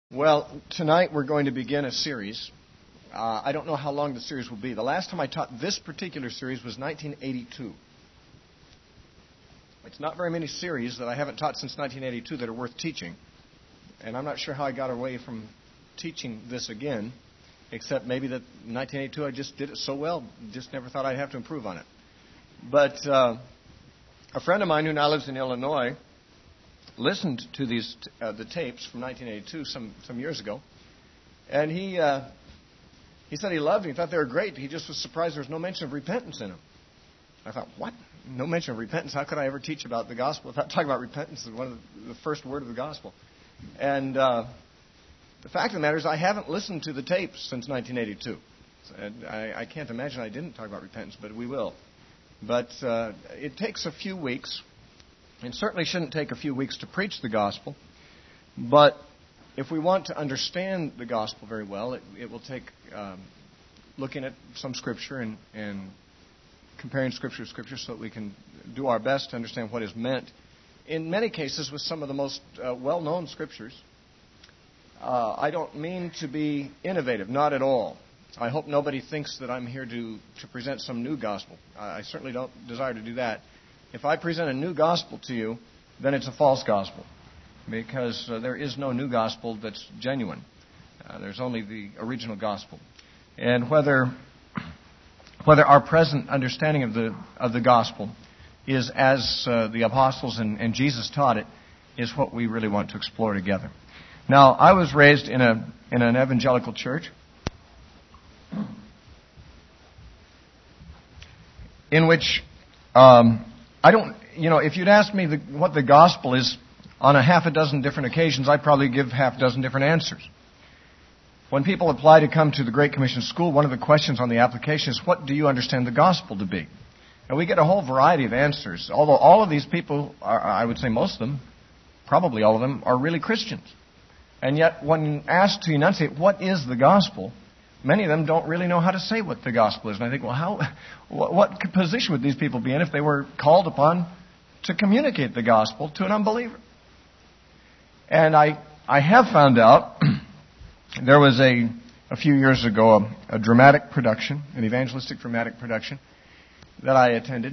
Well, tonight we're going to begin a series. I don't know how long the series will be. The last time I taught this particular series was 1982. It's not very many series that I haven't taught since 1982 that are worth teaching. And I'm not sure how I got away from teaching this again, except maybe that in 1982 I just did it so well, just never thought I'd have to improve on it. But a friend of mine who now lives in Illinois listened to these the tapes from 1982 some years ago, and he said he loved them. He thought they were great. He just was surprised there was no mention of repentance in them. I thought, what? No mention of repentance? How could I ever teach about the gospel without talking about repentance as one of the first word of the gospel? And the fact of the matter is I haven't listened to the tapes since 1982. And I can't imagine I didn't talk about repentance, but we will. But it takes a few weeks. It certainly shouldn't take a few weeks to preach the gospel, but if we want to understand the gospel very well, it will take looking at some Scripture and comparing Scripture to Scripture so that we can do our best to understand what is meant. In many cases, with some of the most well-known Scriptures, I don't mean to be innovative, not at all. I hope nobody thinks that I'm here to present some new gospel. I certainly don't desire to do that. If I present a new gospel to you, then it's a false gospel, because there is no new gospel that's genuine. There's only the original gospel. And whether our present understanding of the gospel is as the apostles and Jesus taught it, is what we really want to explore together. Now, I was raised in an evangelical church in which if you'd asked me what the gospel is on a half a dozen different occasions, I'd probably give half a dozen different answers. When people apply to come to the Great Commission School, one of the questions on the application is, what do you understand the gospel to be? And we get a whole variety of answers. Although all of these people, I would say most of them, probably all of them, are really Christians. And yet, when asked to enunciate what is the gospel, many of them don't really know how to say what the gospel is. And I think, well, what position would these people be in if they were called upon to communicate the gospel to an unbeliever? And I have found out there was a few years ago a dramatic production, an evangelistic dramatic production that I attended,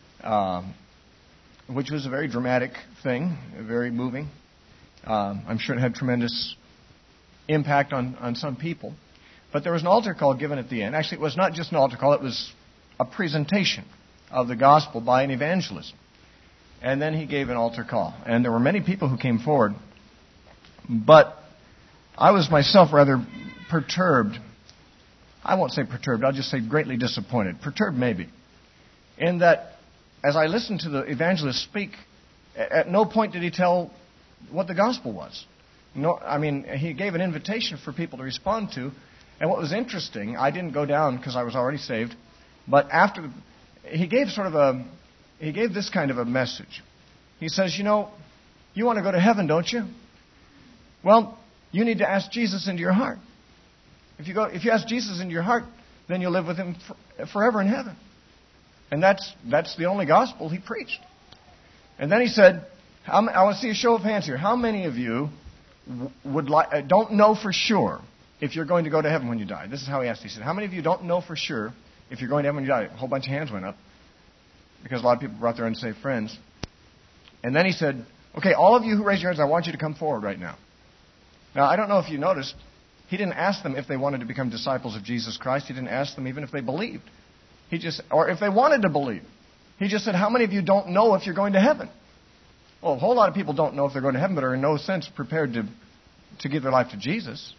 which was a very dramatic thing, very moving. I'm sure it had tremendous impact on some people. But there was an altar call given at the end. Actually, it was not just an altar call. It was a presentation of the gospel by an evangelist. And then he gave an altar call. And there were many people who came forward. But I was myself rather perturbed. I won't say perturbed. I'll just say greatly disappointed. Perturbed maybe. In that, as I listened to the evangelist speak, at no point did he tell what the gospel was. He gave an invitation for people to respond to. And what was interesting, I didn't go down because I was already saved, but he gave this kind of a message. He says, you want to go to heaven, don't you? Well, you need to ask Jesus into your heart. If you ask Jesus into your heart, then you'll live with Him forever in heaven. And that's the only gospel he preached. And then he said, I want to see a show of hands here. How many of you don't know for sure if you're going to go to heaven when you die? This is how he asked. He said, how many of you don't know for sure if you're going to heaven when you die? A whole bunch of hands went up because a lot of people brought their unsaved friends. And then he said, okay, all of you who raise your hands, I want you to come forward right now. Now, I don't know if you noticed, he didn't ask them if they wanted to become disciples of Jesus Christ. He didn't ask them even if they believed. Or if they wanted to believe. He just said, how many of you don't know if you're going to heaven? Well, a whole lot of people don't know if they're going to heaven, but are in no sense prepared to give their life to Jesus.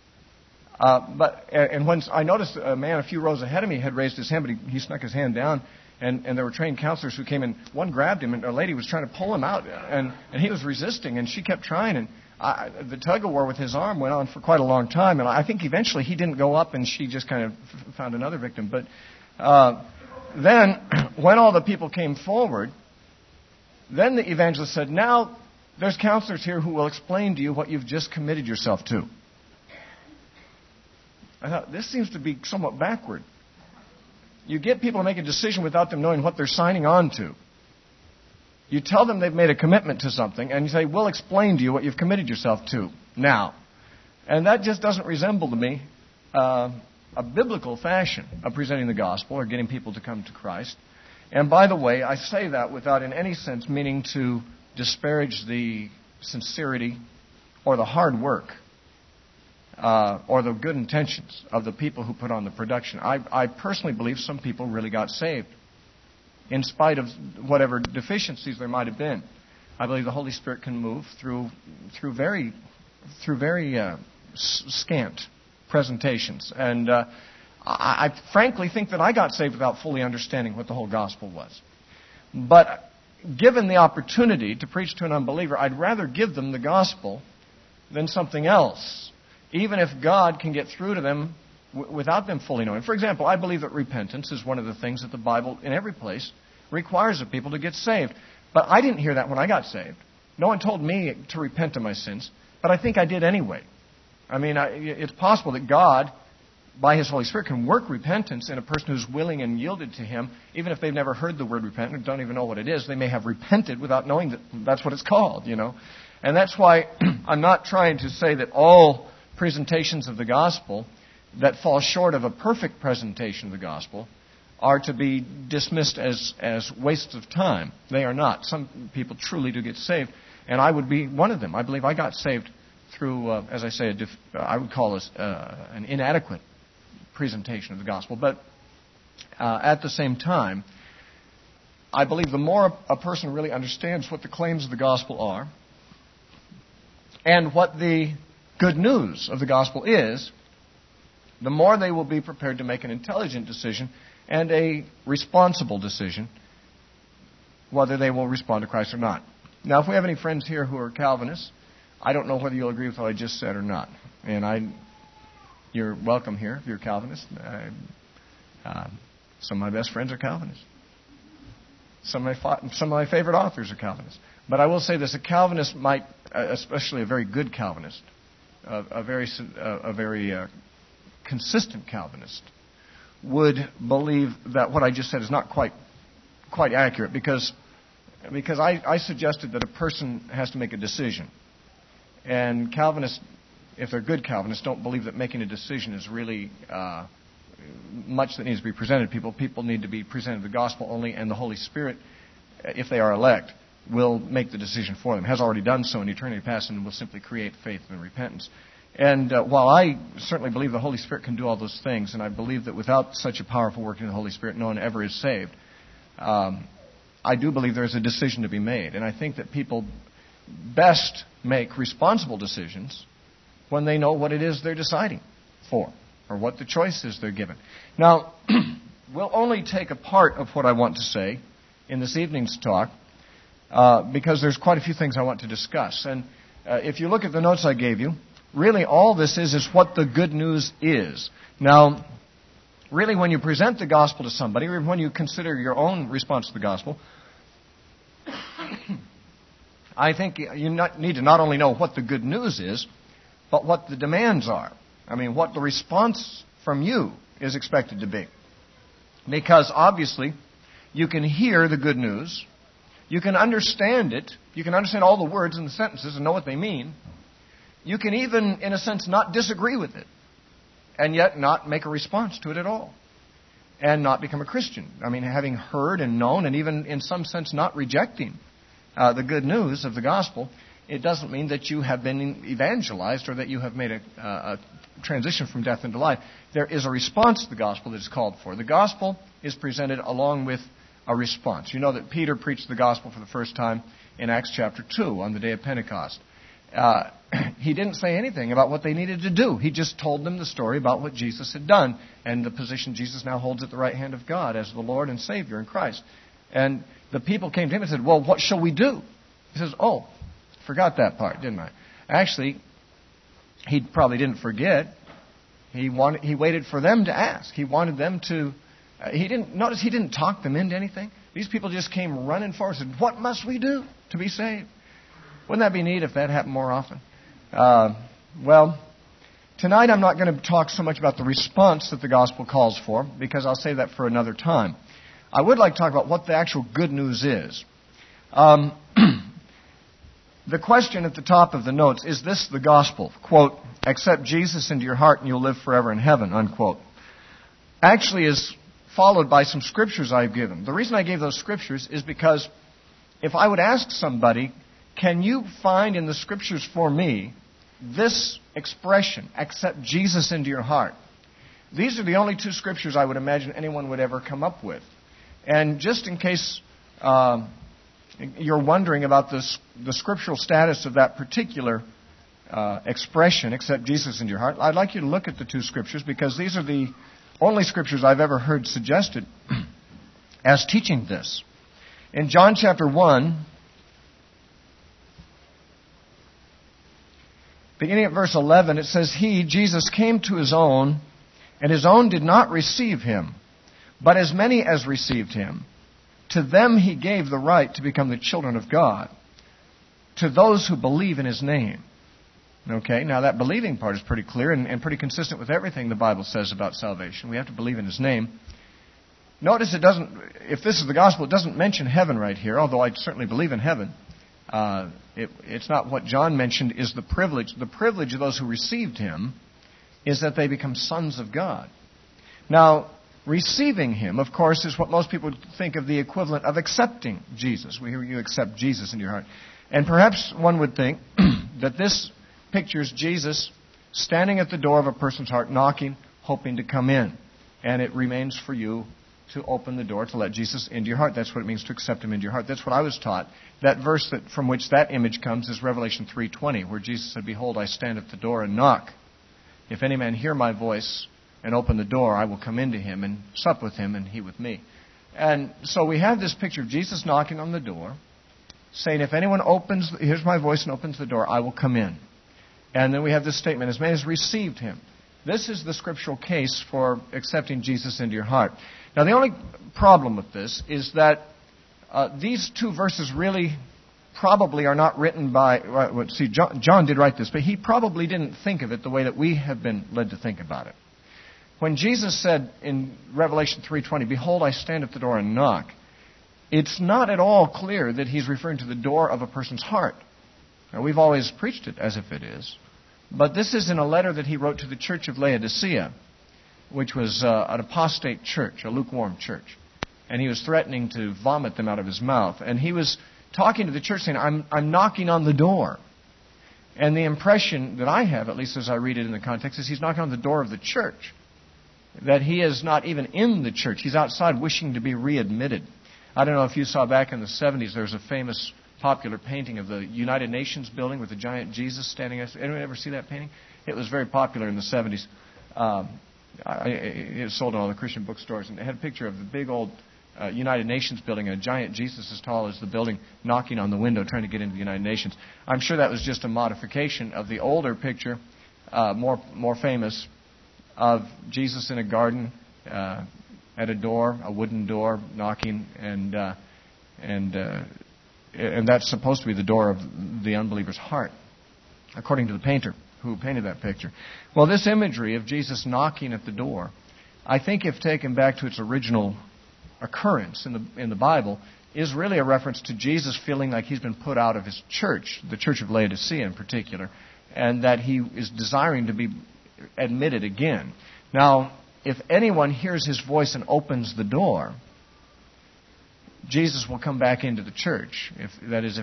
And when I noticed a man a few rows ahead of me had raised his hand, but he snuck his hand down, and there were trained counselors who came in. One grabbed him, and a lady was trying to pull him out, and he was resisting, and she kept trying, and the tug-of-war with his arm went on for quite a long time, and I think eventually he didn't go up, and she just kind of found another victim. But then, when all the people came forward, then the evangelist said, now there's counselors here who will explain to you what you've just committed yourself to. I thought, this seems to be somewhat backward. You get people to make a decision without them knowing what they're signing on to. You tell them they've made a commitment to something, and you say, we'll explain to you what you've committed yourself to now. And that just doesn't resemble to me a biblical fashion of presenting the gospel or getting people to come to Christ. And by the way, I say that without in any sense meaning to disparage the sincerity or the hard work or the good intentions of the people who put on the production. I personally believe some people really got saved in spite of whatever deficiencies there might have been. I believe the Holy Spirit can move through very scant presentations. And I frankly think that I got saved without fully understanding what the whole gospel was. But given the opportunity to preach to an unbeliever, I'd rather give them the gospel than something else, even if God can get through to them without them fully knowing. For example, I believe that repentance is one of the things that the Bible, in every place, requires of people to get saved. But I didn't hear that when I got saved. No one told me to repent of my sins, but I think I did anyway. I mean, it's possible that God, by His Holy Spirit, can work repentance in a person who's willing and yielded to Him, even if they've never heard the word repent and don't even know what it is. They may have repented without knowing that that's what it's called, you know. And that's why I'm not trying to say that all presentations of the gospel that fall short of a perfect presentation of the gospel are to be dismissed as wastes of time. They are not. Some people truly do get saved, and I would be one of them. I believe I got saved through, as I say, I would call this an inadequate presentation of the gospel. But at the same time, I believe the more a person really understands what the claims of the gospel are and what the good news of the gospel is, the more they will be prepared to make an intelligent decision and a responsible decision whether they will respond to Christ or not. Now, if we have any friends here who are Calvinists, I don't know whether you'll agree with what I just said or not. And you're welcome here if you're a Calvinist. Some of my best friends are Calvinists. Some of my favorite authors are Calvinists. But I will say this: a Calvinist might, especially a very good Calvinist, a very consistent Calvinist, would believe that what I just said is not quite accurate, because I suggested that a person has to make a decision. And Calvinists, if they're good Calvinists, don't believe that making a decision is really much that needs to be presented. People need to be presented the gospel only, and the Holy Spirit, if they are elect, will make the decision for them. Has already done so in eternity past, and will simply create faith and repentance. And while I certainly believe the Holy Spirit can do all those things, and I believe that without such a powerful working of the Holy Spirit, no one ever is saved, I do believe there is a decision to be made. And I think that people best make responsible decisions when they know what it is they're deciding for, or what the choice is they're given. Now, we'll only take a part of what I want to say in this evening's talk, because there's quite a few things I want to discuss. And if you look at the notes I gave you, really all this is what the good news is. Now, really when you present the gospel to somebody, or when you consider your own response to the gospel, I think you need to not only know what the good news is, but what the demands are. I mean, what the response from you is expected to be. Because obviously, you can hear the good news, you can understand it, you can understand all the words in the sentences and know what they mean. You can even, in a sense, not disagree with it, and yet not make a response to it at all, and not become a Christian. I mean, having heard and known, and even in some sense not rejecting the good news of the gospel, it doesn't mean that you have been evangelized or that you have made a transition from death into life. There is a response to the gospel that is called for. The gospel is presented along with a response. You know that Peter preached the gospel for the first time in Acts chapter 2 on the day of Pentecost. He didn't say anything about what they needed to do. He just told them the story about what Jesus had done and the position Jesus now holds at the right hand of God as the Lord and Savior in Christ. And the people came to him and said, well, what shall we do? He says, oh, forgot that part, didn't I? Actually, he probably didn't forget. He waited for them to ask. He wanted them to... He didn't talk them into anything. These people just came running forward and said, what must we do to be saved? Wouldn't that be neat if that happened more often? Well, tonight I'm not going to talk so much about the response that the gospel calls for, because I'll save that for another time. I would like to talk about what the actual good news is. The The question at the top of the notes, is this the gospel? Quote, accept Jesus into your heart and you'll live forever in heaven, unquote. Actually is followed by some scriptures I've given. The reason I gave those scriptures is because if I would ask somebody, can you find in the scriptures for me this expression, accept Jesus into your heart? These are the only two scriptures I would imagine anyone would ever come up with. And just in case you're wondering about the scriptural status of that particular expression, accept Jesus into your heart, I'd like you to look at the two scriptures because these are the only scriptures I've ever heard suggested as teaching this. In John chapter 1, beginning at verse 11, it says, He, Jesus, came to His own, and His own did not receive Him. But as many as received Him, to them He gave the right to become the children of God, to those who believe in His name. Okay, now that believing part is pretty clear and pretty consistent with everything the Bible says about salvation. We have to believe in His name. Notice it doesn't, if this is the gospel, it doesn't mention heaven right here, although I certainly believe in heaven. It's not what John mentioned is the privilege. The privilege of those who received Him is that they become sons of God. Now, receiving Him, of course, is what most people think of the equivalent of accepting Jesus. We hear you accept Jesus in your heart. And perhaps one would think that this pictures Jesus standing at the door of a person's heart, knocking, hoping to come in. And it remains for you to open the door to let Jesus into your heart. That's what it means to accept Him into your heart. That's what I was taught. That verse from which that image comes is Revelation 3:20, where Jesus said, Behold, I stand at the door and knock. If any man hear my voice and open the door, I will come into him and sup with him and he with me. And so we have this picture of Jesus knocking on the door, saying, if anyone hears my voice and opens the door, I will come in. And then we have this statement, as many as received Him. This is the scriptural case for accepting Jesus into your heart. Now, the only problem with this is that these two verses really probably are not written by... John did write this, but he probably didn't think of it the way that we have been led to think about it. When Jesus said in Revelation 3:20, Behold, I stand at the door and knock, it's not at all clear that He's referring to the door of a person's heart. Now, we've always preached it as if it is. But this is in a letter that He wrote to the church of Laodicea, which was an apostate church, a lukewarm church. And He was threatening to vomit them out of His mouth. And He was talking to the church saying, I'm knocking on the door. And the impression that I have, at least as I read it in the context, is He's knocking on the door of the church. That He is not even in the church. He's outside wishing to be readmitted. I don't know if you saw back in the 70s, there was a famous popular painting of the United Nations building with the giant Jesus standing next to it. Anyone ever see that painting? It was very popular in the 70s. It was sold in all the Christian bookstores. And it had a picture of the big old United Nations building, and a giant Jesus as tall as the building knocking on the window trying to get into the United Nations. I'm sure that was just a modification of the older picture, more famous, of Jesus in a garden at a door, a wooden door, knocking, and that's supposed to be the door of the unbeliever's heart, according to the painter who painted that picture. Well, this imagery of Jesus knocking at the door, I think if taken back to its original occurrence in the Bible, is really a reference to Jesus feeling like He's been put out of His church, the church of Laodicea in particular, and that He is desiring to be admitted again. Now, if anyone hears His voice and opens the door, Jesus will come back into the church. If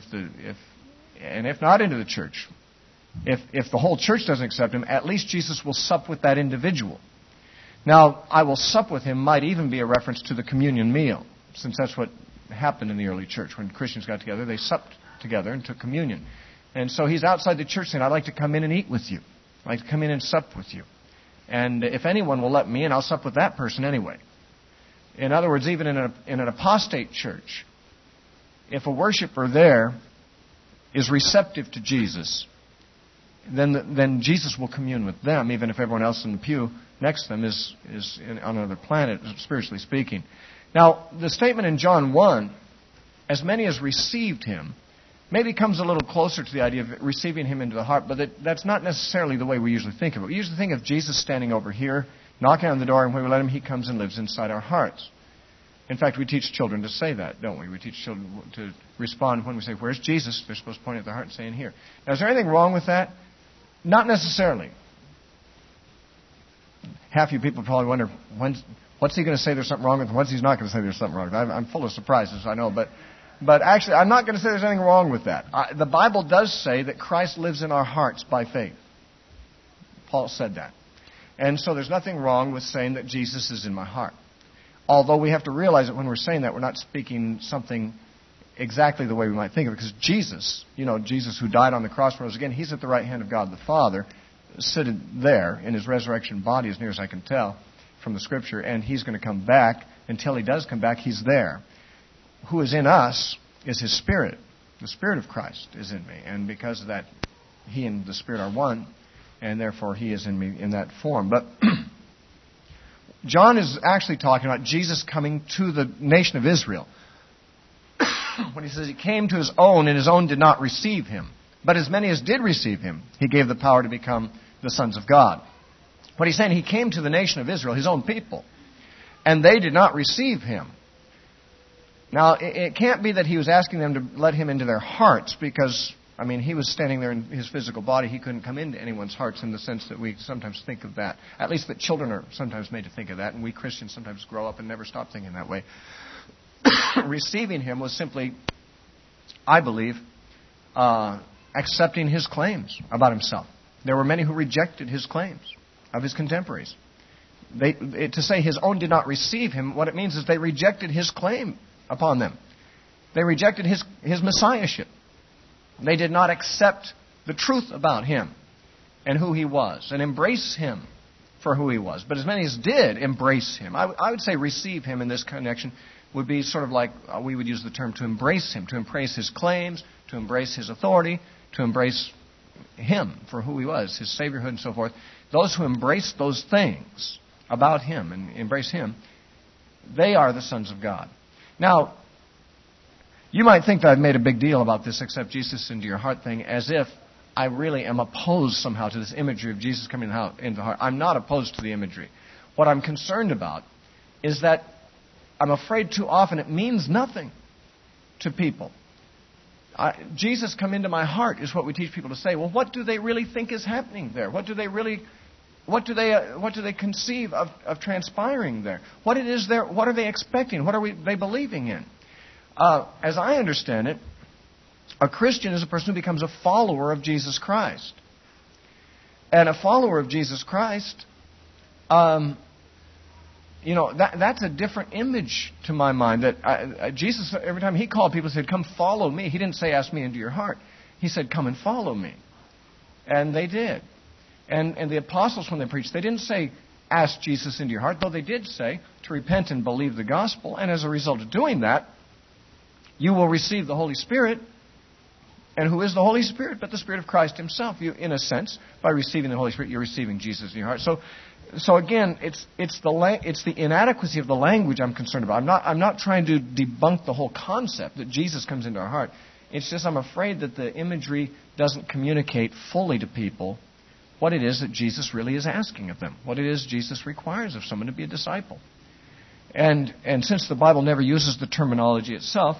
not into the church, if the whole church doesn't accept Him, at least Jesus will sup with that individual. Now, I will sup with him might even be a reference to the communion meal, since that's what happened in the early church. When Christians got together, they supped together and took communion. And so He's outside the church saying, I'd like to come in and eat with you. I'd like to come in and sup with you. And if anyone will let me in, I'll sup with that person anyway. In other words, even in an apostate church, if a worshiper there is receptive to Jesus, then Jesus will commune with them, even if everyone else in the pew next to them is on another planet, spiritually speaking. Now, the statement in John 1, as many as received Him, maybe comes a little closer to the idea of receiving Him into the heart, but that's not necessarily the way we usually think of it. We usually think of Jesus standing over here, knocking on the door, and when we let Him, He comes and lives inside our hearts. In fact, we teach children to say that, don't we? We teach children to respond when we say, "Where's Jesus?" They're supposed to point at their heart and say, "In here." Now, is there anything wrong with that? Not necessarily. Half you people probably wonder, what's he going to say there's something wrong with, and what's he's not going to say there's something wrong with. I'm full of surprises, I know, but actually, I'm not going to say there's anything wrong with that. The Bible does say that Christ lives in our hearts by faith. Paul said that. And so there's nothing wrong with saying that Jesus is in my heart. Although we have to realize that when we're saying that, we're not speaking something exactly the way we might think of it. Because Jesus, Jesus who died on the cross and rose again, he's at the right hand of God the Father, sitting there in his resurrection body, as near as I can tell from the Scripture, and he's going to come back. Until he does come back, he's there. Who is in us is his Spirit. The Spirit of Christ is in me. And because of that, he and the Spirit are one, and therefore he is in me in that form. But John is actually talking about Jesus coming to the nation of Israel. When he says he came to his own, and his own did not receive him. But as many as did receive him, he gave the power to become the sons of God. What he's saying, he came to the nation of Israel, his own people, and they did not receive him. Now, it can't be that he was asking them to let him into their hearts because, he was standing there in his physical body. He couldn't come into anyone's hearts in the sense that we sometimes think of that. At least that children are sometimes made to think of that, and we Christians sometimes grow up and never stop thinking that way. Receiving him was simply, I believe, accepting his claims about himself. There were many who rejected his claims of his contemporaries. To say his own did not receive him, what it means is they rejected his claim upon them. They rejected his messiahship. They did not accept the truth about him and who he was and embrace him for who he was. But as many as did embrace him, I would say receive him in this connection would be sort of like we would use the term to embrace him, to embrace his claims, to embrace his authority, to embrace him for who he was, his saviorhood and so forth. Those who embrace those things about him and embrace him, they are the sons of God. Now, you might think that I've made a big deal about this accept Jesus into your heart thing as if I really am opposed somehow to this imagery of Jesus coming into the heart. I'm not opposed to the imagery. What I'm concerned about is that I'm afraid too often it means nothing to people. Jesus come into my heart is what we teach people to say. Well, what do they really think is happening there? What do they conceive of transpiring there? What it is there? What are they expecting? What are they believing in? As I understand it, a Christian is a person who becomes a follower of Jesus Christ. And a follower of Jesus Christ, that's a different image to my mind. That Jesus, every time he called people, said, "Come follow me." He didn't say, "Ask me into your heart." He said, "Come and follow me." And they did. And the apostles, when they preached, they didn't say, "Ask Jesus into your heart," though they did say to repent and believe the gospel. And as a result of doing that, you will receive the Holy Spirit. And who is the Holy Spirit? But the Spirit of Christ himself. You, in a sense, by receiving the Holy Spirit, you're receiving Jesus in your heart. So again, it's the inadequacy of the language I'm concerned about. I'm not trying to debunk the whole concept that Jesus comes into our heart. It's just I'm afraid that the imagery doesn't communicate fully to people what it is that Jesus really is asking of them, what it is Jesus requires of someone to be a disciple. And since the Bible never uses the terminology itself,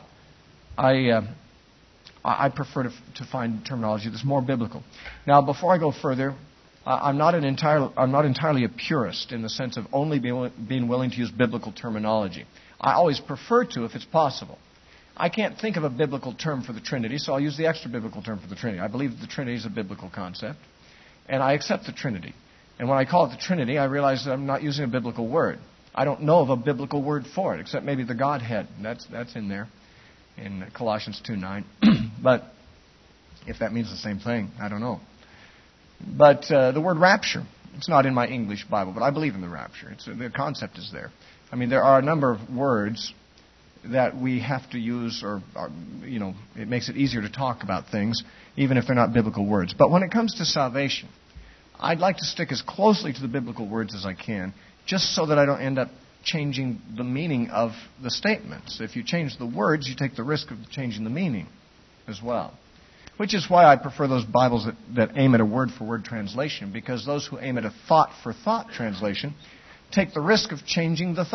I prefer to find terminology that's more biblical. Now, before I go further, I'm not entirely a purist in the sense of only being willing to use biblical terminology. I always prefer to, if it's possible. I can't think of a biblical term for the Trinity, so I'll use the extra biblical term for the Trinity. I believe that the Trinity is a biblical concept, and I accept the Trinity. And when I call it the Trinity, I realize that I'm not using a biblical word. I don't know of a biblical word for it, except maybe the Godhead. That's in there in Colossians 2:9. But if that means the same thing, I don't know. But the word rapture, it's not in my English Bible, but I believe in the rapture. The concept is there. I mean, there are a number of words that we have to use, or it makes it easier to talk about things, even if they're not biblical words. But when it comes to salvation, I'd like to stick as closely to the biblical words as I can, just so that I don't end up changing the meaning of the statements. If you change the words, you take the risk of changing the meaning as well. Which is why I prefer those Bibles that aim at a word-for-word translation, because those who aim at a thought-for-thought translation take the risk of changing the thought.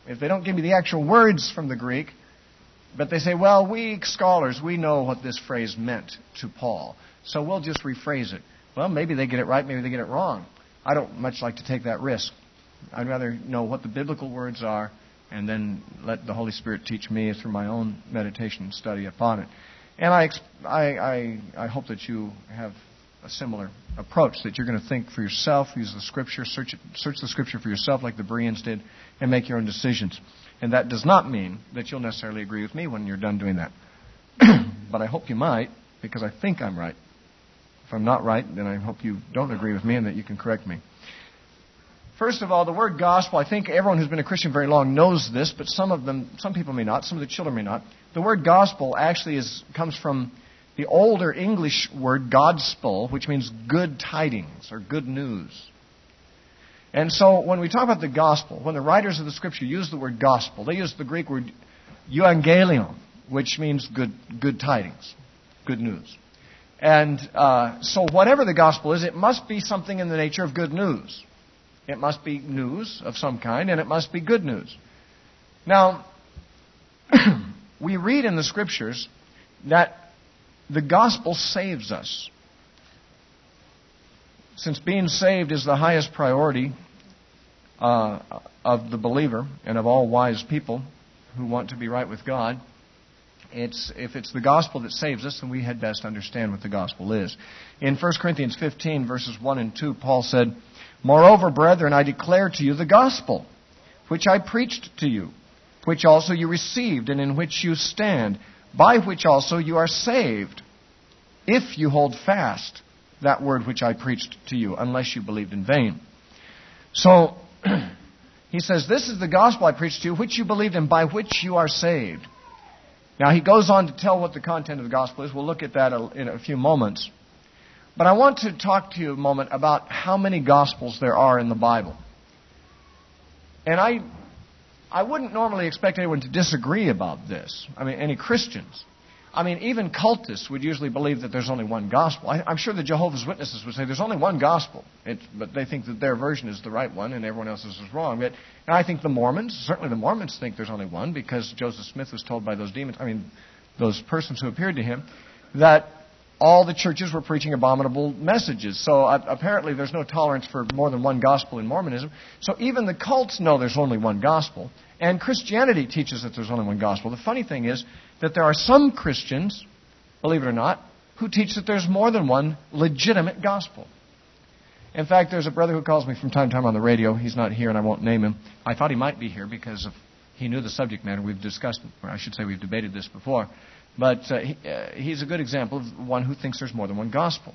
if they don't give me the actual words from the Greek, but they say, well, we scholars, we know what this phrase meant to Paul, so we'll just rephrase it. Well, maybe they get it right, maybe they get it wrong. I don't much like to take that risk. I'd rather know what the biblical words are and then let the Holy Spirit teach me through my own meditation and study upon it. And I hope that you have a similar approach, that you're going to think for yourself, use the Scripture, search the Scripture for yourself like the Bereans did, and make your own decisions. And that does not mean that you'll necessarily agree with me when you're done doing that. But I hope you might, because I think I'm right. If I'm not right, then I hope you don't agree with me and that you can correct me. First of all, the word gospel, I think everyone who's been a Christian very long knows this, but some people may not, some of the children may not. The word gospel actually comes from the older English word Godspel, which means good tidings or good news. And so when we talk about the gospel, when the writers of the Scripture use the word gospel, they use the Greek word euangelion, which means good tidings, good news. And so whatever the gospel is, it must be something in the nature of good news. It must be news of some kind, and it must be good news. Now, we read in the Scriptures that the gospel saves us. Since being saved is the highest priority of the believer and of all wise people who want to be right with God, if it's the gospel that saves us, then we had best understand what the gospel is. In 1 Corinthians 15, verses 1 and 2, Paul said, "Moreover, brethren, I declare to you the gospel, which I preached to you, which also you received, and in which you stand, by which also you are saved, if you hold fast that word which I preached to you, unless you believed in vain." So, he says, this is the gospel I preached to you, which you believed in, by which you are saved. Now, he goes on to tell what the content of the gospel is. We'll look at that in a few moments. But I want to talk to you a moment about how many gospels there are in the Bible. And I wouldn't normally expect anyone to disagree about this. I mean, any Christians. I mean, even cultists would usually believe that there's only one gospel. I'm sure the Jehovah's Witnesses would say there's only one gospel. But they think that their version is the right one and everyone else's is wrong. And I think certainly the Mormons think there's only one, because Joseph Smith was told by those persons who appeared to him, that all the churches were preaching abominable messages. So apparently there's no tolerance for more than one gospel in Mormonism. So even the cults know there's only one gospel. And Christianity teaches that there's only one gospel. The funny thing is that there are some Christians, believe it or not, who teach that there's more than one legitimate gospel. In fact, there's a brother who calls me from time to time on the radio. He's not here, and I won't name him. I thought he might be here because he knew the subject matter. We've discussed, or I should say we've debated this before. But he's a good example of one who thinks there's more than one gospel.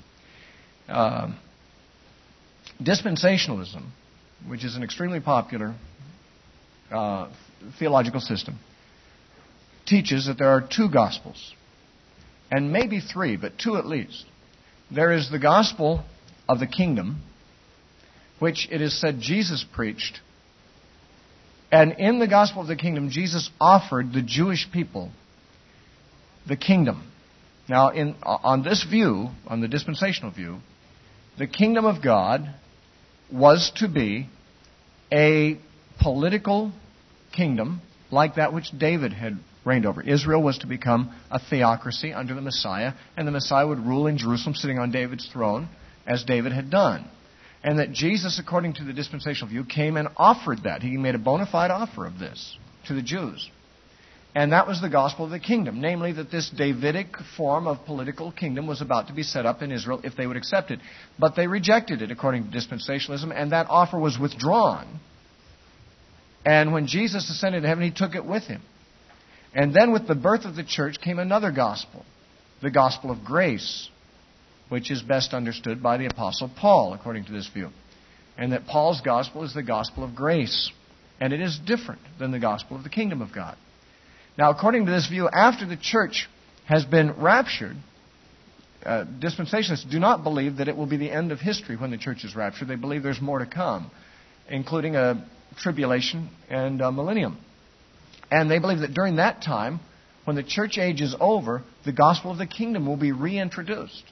Dispensationalism, which is an extremely popular theological system, teaches that there are two gospels, and maybe three, but two at least. There is the gospel of the kingdom, which it is said Jesus preached. And in the gospel of the kingdom, Jesus offered the Jewish people the kingdom. Now, on this view, on the dispensational view, the kingdom of God was to be a political kingdom like that which David had reigned over. Israel was to become a theocracy under the Messiah, and the Messiah would rule in Jerusalem sitting on David's throne, as David had done. And that Jesus, according to the dispensational view, came and offered that. He made a bona fide offer of this to the Jews. And that was the gospel of the kingdom, namely that this Davidic form of political kingdom was about to be set up in Israel if they would accept it. But they rejected it, according to dispensationalism, and that offer was withdrawn. And when Jesus ascended to heaven, he took it with him. And then with the birth of the church came another gospel, the gospel of grace, which is best understood by the Apostle Paul, according to this view. And that Paul's gospel is the gospel of grace. And it is different than the gospel of the kingdom of God. Now, according to this view, after the church has been raptured, dispensationalists do not believe that it will be the end of history when the church is raptured. They believe there's more to come, including a tribulation and a millennium. And they believe that during that time, when the church age is over, the gospel of the kingdom will be reintroduced.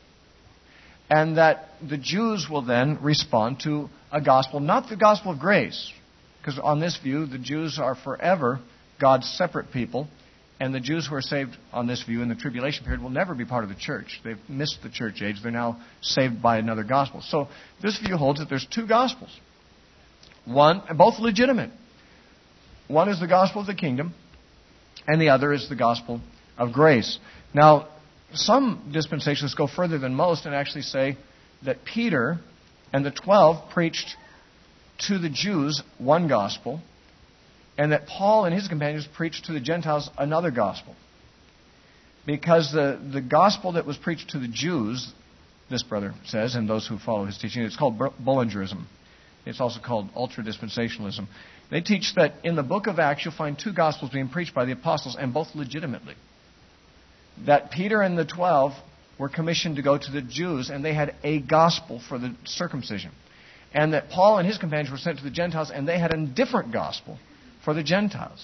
And that the Jews will then respond to a gospel, not the gospel of grace, Because on this view, the Jews are forever God's separate people, and the Jews who are saved on this view in the tribulation period will never be part of the church. They've missed the church age. They're now saved by another gospel. So this view holds that there's two gospels. One, both legitimate. One is the gospel of the kingdom, and the other is the gospel of grace. Now, some dispensationalists go further than most and actually say that Peter and the 12 preached to the Jews one gospel, and that Paul and his companions preached to the Gentiles another gospel. Because the gospel that was preached to the Jews, this brother says, and those who follow his teaching, it's called Bullingerism. It's also called ultra-dispensationalism. They teach that in the book of Acts you'll find two gospels being preached by the apostles, and both legitimately. That Peter and the 12 were commissioned to go to the Jews, and they had a gospel for the circumcision. And that Paul and his companions were sent to the Gentiles, and they had a different gospel for the Gentiles.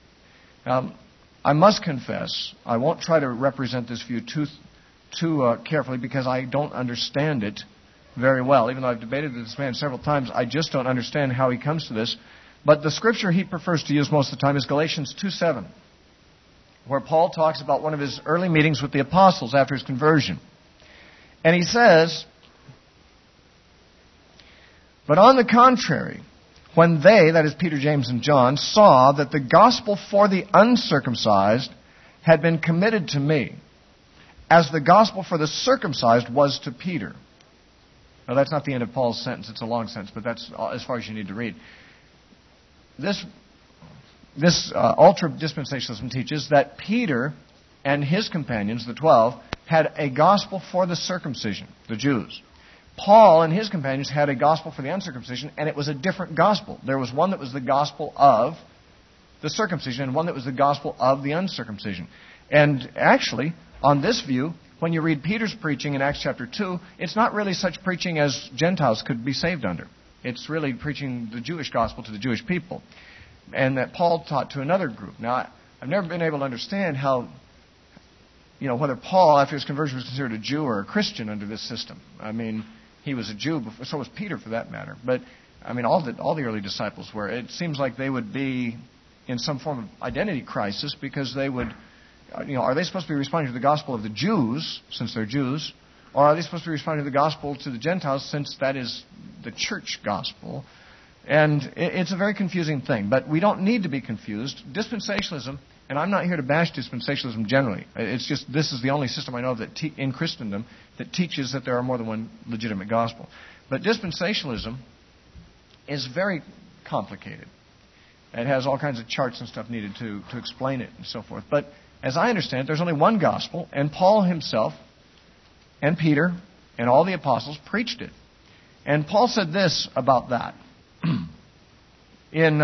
I must confess, I won't try to represent this view too carefully, because I don't understand it very well. Even though I've debated with this man several times, I just don't understand how he comes to this. But the scripture he prefers to use most of the time is Galatians 2:7, where Paul talks about one of his early meetings with the apostles after his conversion. And he says, "But on the contrary, when they," that is Peter, James, and John, "saw that the gospel for the uncircumcised had been committed to me, as the gospel for the circumcised was to Peter." Now, that's not the end of Paul's sentence. It's a long sentence, but that's as far as you need to read. This ultra-dispensationalism teaches that Peter and his companions, the 12, had a gospel for the circumcision, the Jews. Paul and his companions had a gospel for the uncircumcision, and it was a different gospel. There was one that was the gospel of the circumcision and one that was the gospel of the uncircumcision. And actually, on this view, when you read Peter's preaching in Acts chapter 2, it's not really such preaching as Gentiles could be saved under. It's really preaching the Jewish gospel to the Jewish people. And that Paul taught to another group. Now, I've never been able to understand how, whether Paul, after his conversion, was considered a Jew or a Christian under this system. I mean, he was a Jew, before, so was Peter for that matter. But, all the early disciples were. It seems like they would be in some form of identity crisis, because they would, are they supposed to be responding to the gospel of the Jews, since they're Jews? Or are they supposed to be responding to the gospel to the Gentiles, since that is the church gospel? And it's a very confusing thing. But we don't need to be confused. Dispensationalism, and I'm not here to bash dispensationalism generally. It's just this is the only system I know of that in Christendom that teaches that there are more than one legitimate gospel. But dispensationalism is very complicated. It has all kinds of charts and stuff needed to explain it and so forth. But as I understand it, there's only one gospel, and Paul himself and Peter and all the apostles preached it. And Paul said this about that. In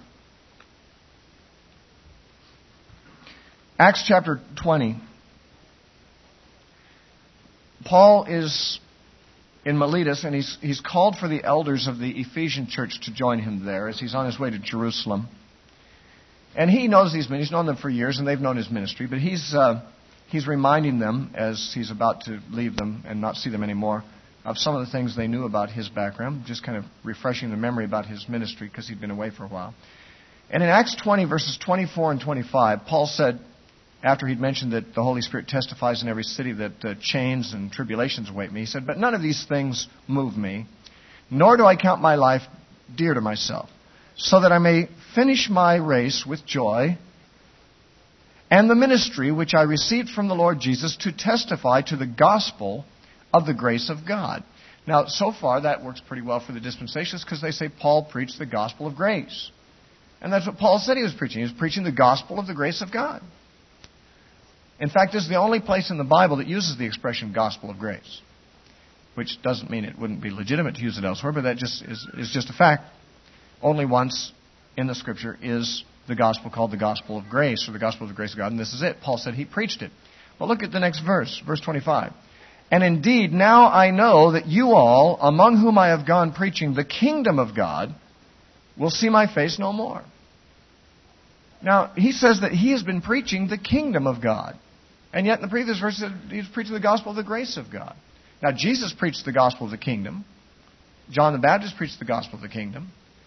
Acts chapter 20, Paul is in Miletus, and he's called for the elders of the Ephesian church to join him there as he's on his way to Jerusalem. And he knows these men. He's known them for years, and they've known his ministry. But he's reminding them, as he's about to leave them and not see them anymore, of some of the things they knew about his background, just kind of refreshing their memory about his ministry because he'd been away for a while. And in Acts 20, verses 24 and 25, Paul said, after he'd mentioned that the Holy Spirit testifies in every city that chains and tribulations await me, he said, "But none of these things move me, nor do I count my life dear to myself, so that I may finish my race with joy and the ministry which I received from the Lord Jesus to testify to the gospel of the grace of God." Now, so far, that works pretty well for the dispensationalists, because they say Paul preached the gospel of grace. And that's what Paul said he was preaching. He was preaching the gospel of the grace of God. In fact, this is the only place in the Bible that uses the expression gospel of grace, which doesn't mean it wouldn't be legitimate to use it elsewhere, but that just is just a fact. Only once in the Scripture is the gospel called the gospel of grace, or the gospel of the grace of God, and this is it. Paul said he preached it. Well, look at the next verse, verse 25. "And indeed, now I know that you all, among whom I have gone preaching the kingdom of God, will see my face no more." Now, he says that he has been preaching the kingdom of God. And yet in the previous verse, he was preaching the gospel of the grace of God. Now, Jesus preached the gospel of the kingdom. John the Baptist preached the gospel of the kingdom.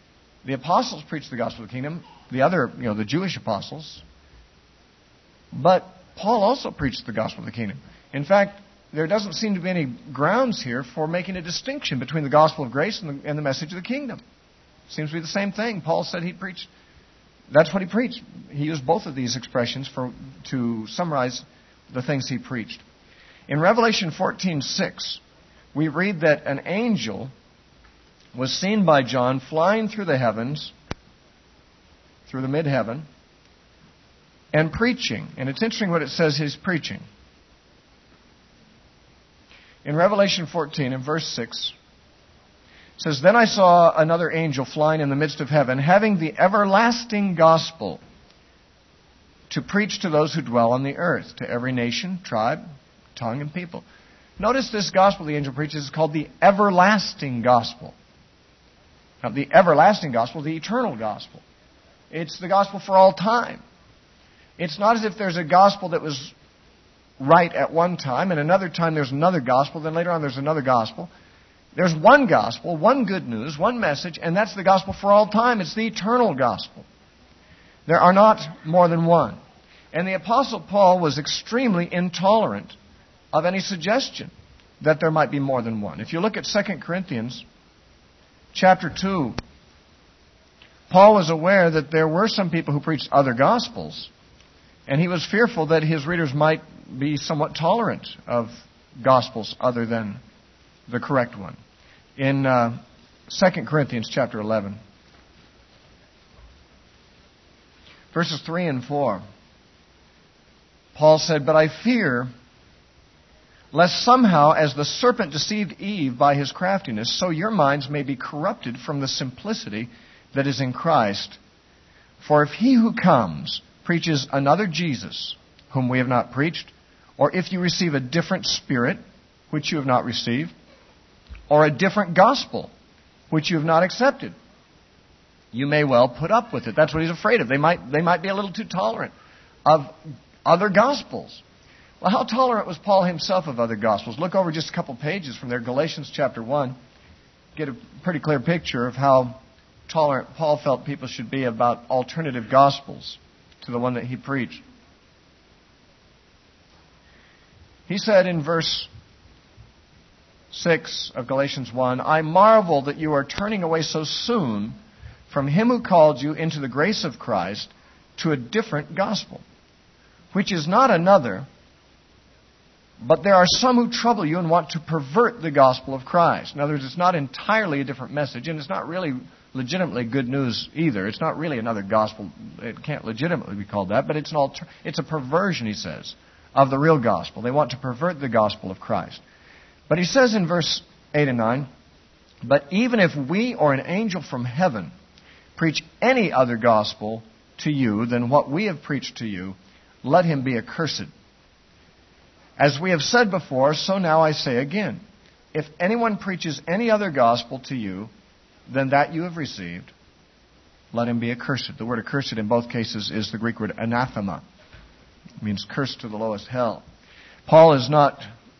The apostles preached the gospel of the kingdom, the Jewish apostles. But Paul also preached the gospel of the kingdom. In fact, there doesn't seem to be any grounds here for making a distinction between the gospel of grace and the message of the kingdom. It seems to be the same thing. Paul said he preached. That's what he preached. He used both of these expressions to summarize the things he preached. In Revelation 14:6, we read that an angel was seen by John flying through the heavens, through the mid-heaven, and preaching. And it's interesting what it says he's preaching. In Revelation 14, in verse 6, it says, "Then I saw another angel flying in the midst of heaven, having the everlasting gospel to preach to those who dwell on the earth, to every nation, tribe, tongue, and people." Notice this gospel the angel preaches is called the everlasting gospel. Now, the everlasting gospel, the eternal gospel. It's the gospel for all time. It's not as if there's a gospel that was right at one time, and another time there's another gospel, then later on there's another gospel. There's one gospel, one good news, one message, and that's the gospel for all time. It's the eternal gospel. There are not more than one. And the Apostle Paul was extremely intolerant of any suggestion that there might be more than one. If you look at 2 Corinthians chapter 2, Paul was aware that there were some people who preached other gospels, and he was fearful that his readers might be somewhat tolerant of gospels other than the correct one. In 2 Corinthians chapter 11, verses 3 and 4, Paul said, "But I fear lest somehow, as the serpent deceived Eve by his craftiness, so your minds may be corrupted from the simplicity that is in Christ. For if he who comes preaches another Jesus, whom we have not preached, or if you receive a different spirit, which you have not received, or a different gospel, which you have not accepted, you may well put up with it." That's what he's afraid of. They might be a little too tolerant of other gospels. Well, how tolerant was Paul himself of other gospels? Look over just a couple pages from there, Galatians chapter 1. Get a pretty clear picture of how tolerant Paul felt people should be about alternative gospels to the one that he preached. He said in verse 6 of Galatians 1, "I marvel that you are turning away so soon from him who called you into the grace of Christ to a different gospel, which is not another, but there are some who trouble you and want to pervert the gospel of Christ." In other words, it's not entirely a different message, and it's not really legitimately good news either. It's not really another gospel. It can't legitimately be called that, but it's a perversion, he says, of the real gospel. They want to pervert the gospel of Christ. But he says in verse 8 and 9, "But even if we or an angel from heaven preach any other gospel to you than what we have preached to you, let him be accursed. As we have said before, so now I say again, if anyone preaches any other gospel to you than that you have received, let him be accursed." The word accursed in both cases is the Greek word anathema. It means cursed to the lowest hell. Paul is not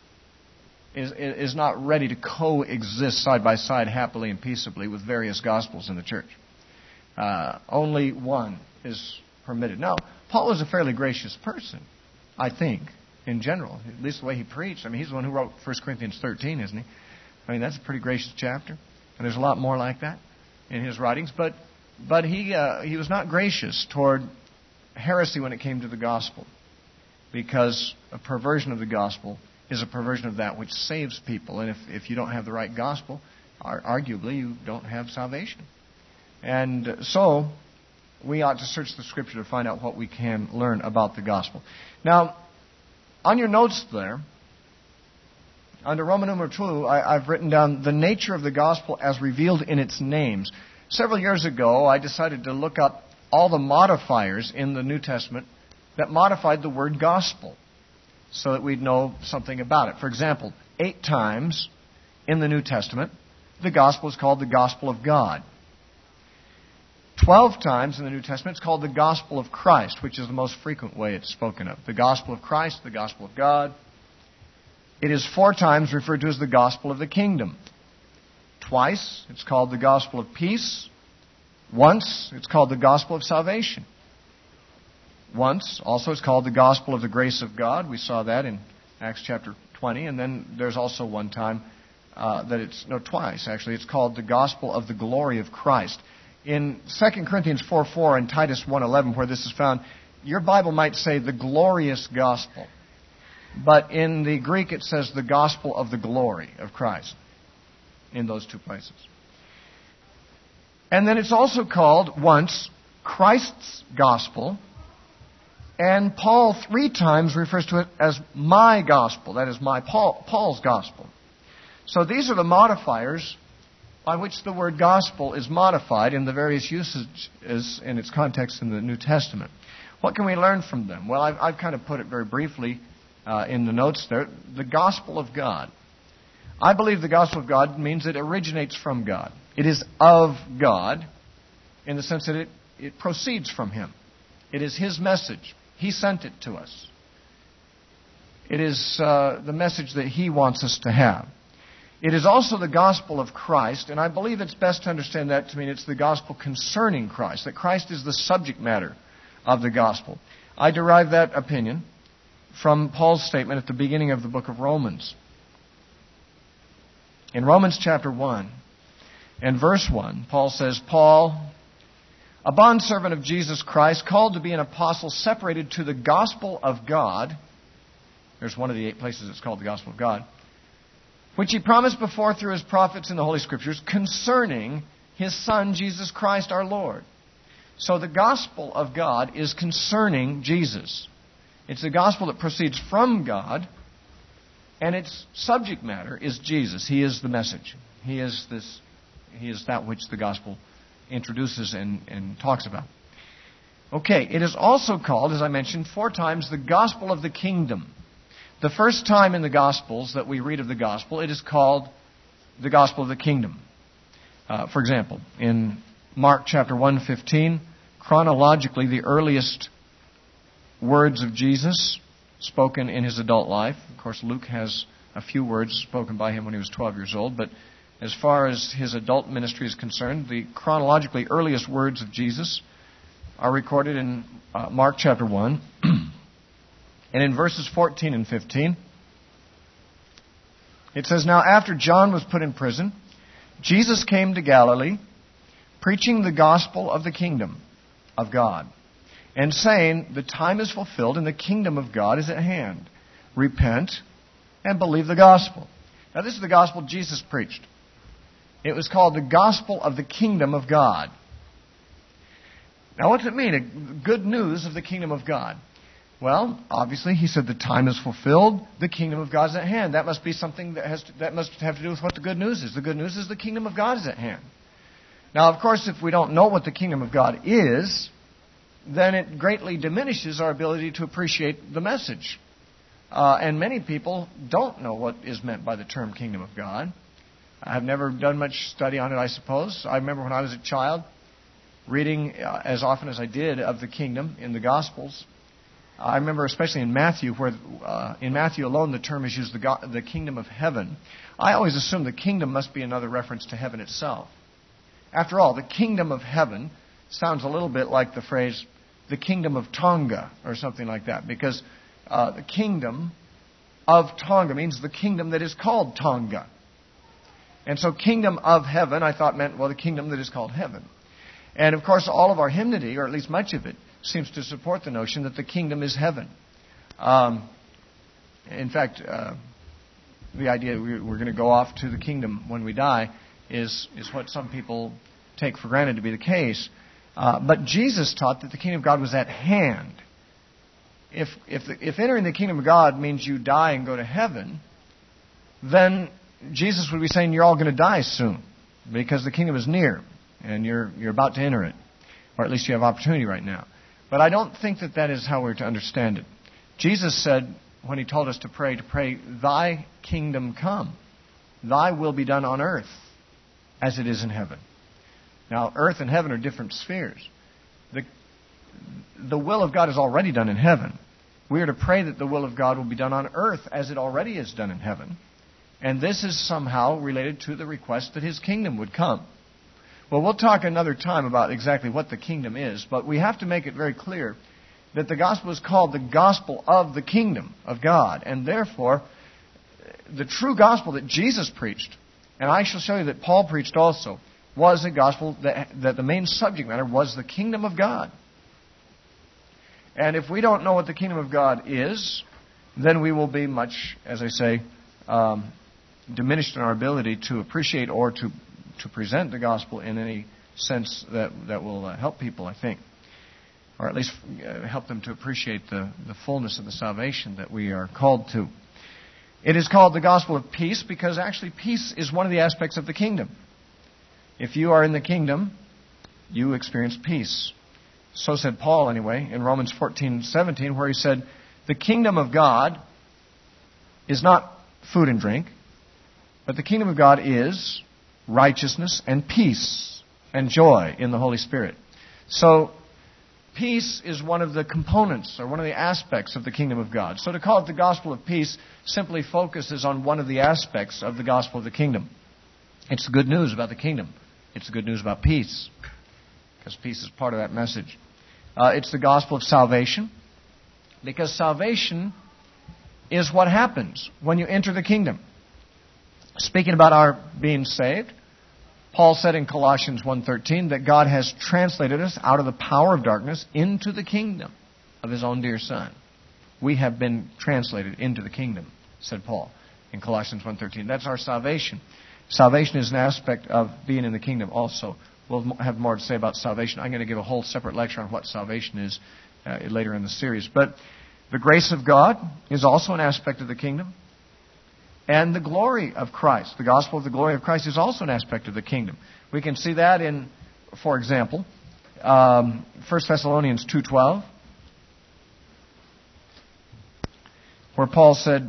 ready to coexist side by side happily and peaceably with various gospels in the church. Only one is permitted. Now, Paul was a fairly gracious person, I think, in general. At least the way he preached. I mean, he's the one who wrote 1 Corinthians 13, isn't he? I mean, that's a pretty gracious chapter. And there's a lot more like that in his writings. But he was not gracious toward heresy when it came to the gospel, because a perversion of the gospel is a perversion of that which saves people. And if you don't have the right gospel, arguably you don't have salvation. And so we ought to search the Scripture to find out what we can learn about the gospel. Now, on your notes there, under Roman numeral 2, I've written down the nature of the gospel as revealed in its names. Several years ago, I decided to look up all the modifiers in the New Testament that modified the word gospel so that we'd know something about it. For example, 8 times in the New Testament, the gospel is called the gospel of God. 12 times in the New Testament, it's called the gospel of Christ, which is the most frequent way it's spoken of. The gospel of Christ, the gospel of God. It is 4 times referred to as the gospel of the kingdom. Twice, it's called the gospel of peace. Once, it's called the gospel of salvation. Once, also, it's called the gospel of the grace of God. We saw that in Acts chapter 20. And then there's also one time twice, actually. It's called the gospel of the glory of Christ. In 2 Corinthians 4:4 and Titus 1:11, where this is found, your Bible might say the glorious gospel. But in the Greek, it says the gospel of the glory of Christ in those two places. And then it's also called, once, Christ's gospel. And Paul 3 times refers to it as my gospel. That is Paul's gospel. So these are the modifiers by which the word gospel is modified in the various usages in its context in the New Testament. What can we learn from them? Well, I've kind of put it very briefly in the notes there. The gospel of God. I believe the gospel of God means it originates from God. It is of God in the sense that it proceeds from Him. It is His message. He sent it to us. It is the message that He wants us to have. It is also the gospel of Christ, and I believe it's best to understand that to mean it's the gospel concerning Christ, that Christ is the subject matter of the gospel. I derive that opinion from Paul's statement at the beginning of the book of Romans. In Romans chapter 1 and verse 1, Paul says, Paul, a bondservant of Jesus Christ, called to be an apostle, separated to the gospel of God. There's one of the 8 places it's called the gospel of God, which He promised before through His prophets in the Holy Scriptures concerning His Son, Jesus Christ our Lord. So the gospel of God is concerning Jesus. It's the gospel that proceeds from God, and its subject matter is Jesus. He is the message. He is that which the gospel introduces and talks about. Okay, it is also called, as I mentioned 4 times, the gospel of the kingdom. The first time in the Gospels that we read of the gospel, it is called the gospel of the kingdom. For example, in Mark chapter 1:15, chronologically the earliest words of Jesus spoken in His adult life. Of course, Luke has a few words spoken by Him when He was 12 years old, but as far as His adult ministry is concerned, the chronologically earliest words of Jesus are recorded in Mark chapter 1. And in verses 14 and 15, it says, Now after John was put in prison, Jesus came to Galilee, preaching the gospel of the kingdom of God, and saying, The time is fulfilled and the kingdom of God is at hand. Repent and believe the gospel. Now this is the gospel Jesus preached. It was called the gospel of the kingdom of God. Now what does it mean? Good news of the kingdom of God. Well, obviously, He said the time is fulfilled, the kingdom of God is at hand. That must be something that must have to do with what the good news is. The good news is the kingdom of God is at hand. Now, of course, if we don't know what the kingdom of God is, then it greatly diminishes our ability to appreciate the message. And many people don't know what is meant by the term kingdom of God. I've never done much study on it, I suppose. I remember when I was a child reading as often as I did of the kingdom in the Gospels. I remember especially in Matthew, where in Matthew alone the term is used, the kingdom of heaven. I always assume the kingdom must be another reference to heaven itself. After all, the kingdom of heaven sounds a little bit like the phrase, the kingdom of Tonga, or something like that, because the kingdom of Tonga means the kingdom that is called Tonga. And so kingdom of heaven, I thought meant, well, the kingdom that is called heaven. And of course, all of our hymnody, or at least much of it, seems to support the notion that the kingdom is heaven. In fact, the idea we're going to go off to the kingdom when we die is what some people take for granted to be the case. But Jesus taught that the kingdom of God was at hand. If entering the kingdom of God means you die and go to heaven, then Jesus would be saying you're all going to die soon because the kingdom is near and you're about to enter it, or at least you have opportunity right now. But I don't think that is how we're to understand it. Jesus said, when He told us to pray, Thy kingdom come. Thy will be done on earth as it is in heaven. Now, earth and heaven are different spheres. The will of God is already done in heaven. We are to pray that the will of God will be done on earth as it already is done in heaven. And this is somehow related to the request that His kingdom would come. Well, we'll talk another time about exactly what the kingdom is, but we have to make it very clear that the gospel is called the gospel of the kingdom of God, and therefore the true gospel that Jesus preached, and I shall show you that Paul preached also, was a gospel that the main subject matter was the kingdom of God. And if we don't know what the kingdom of God is, then we will be much, as I say, diminished in our ability to appreciate or to present the gospel in any sense that will help people, I think. Or at least help them to appreciate the fullness of the salvation that we are called to. It is called the gospel of peace because actually peace is one of the aspects of the kingdom. If you are in the kingdom, you experience peace. So said Paul, anyway, in Romans 14:17, where he said, the kingdom of God is not food and drink, but the kingdom of God is righteousness and peace and joy in the Holy Spirit. So, peace is one of the components or one of the aspects of the kingdom of God. So to call it the gospel of peace simply focuses on one of the aspects of the gospel of the kingdom. It's the good news about the kingdom. It's the good news about peace, because peace is part of that message. It's the gospel of salvation, because salvation is what happens when you enter the kingdom. Speaking about our being saved, Paul said in Colossians 1:13 that God has translated us out of the power of darkness into the kingdom of His own dear Son. We have been translated into the kingdom, said Paul in Colossians 1:13. That's our salvation. Salvation is an aspect of being in the kingdom also. We'll have more to say about salvation. I'm going to give a whole separate lecture on what salvation is later in the series. But the grace of God is also an aspect of the kingdom. And the glory of Christ, the gospel of the glory of Christ, is also an aspect of the kingdom. We can see that in, for example, 1 Thessalonians 2:12, where Paul said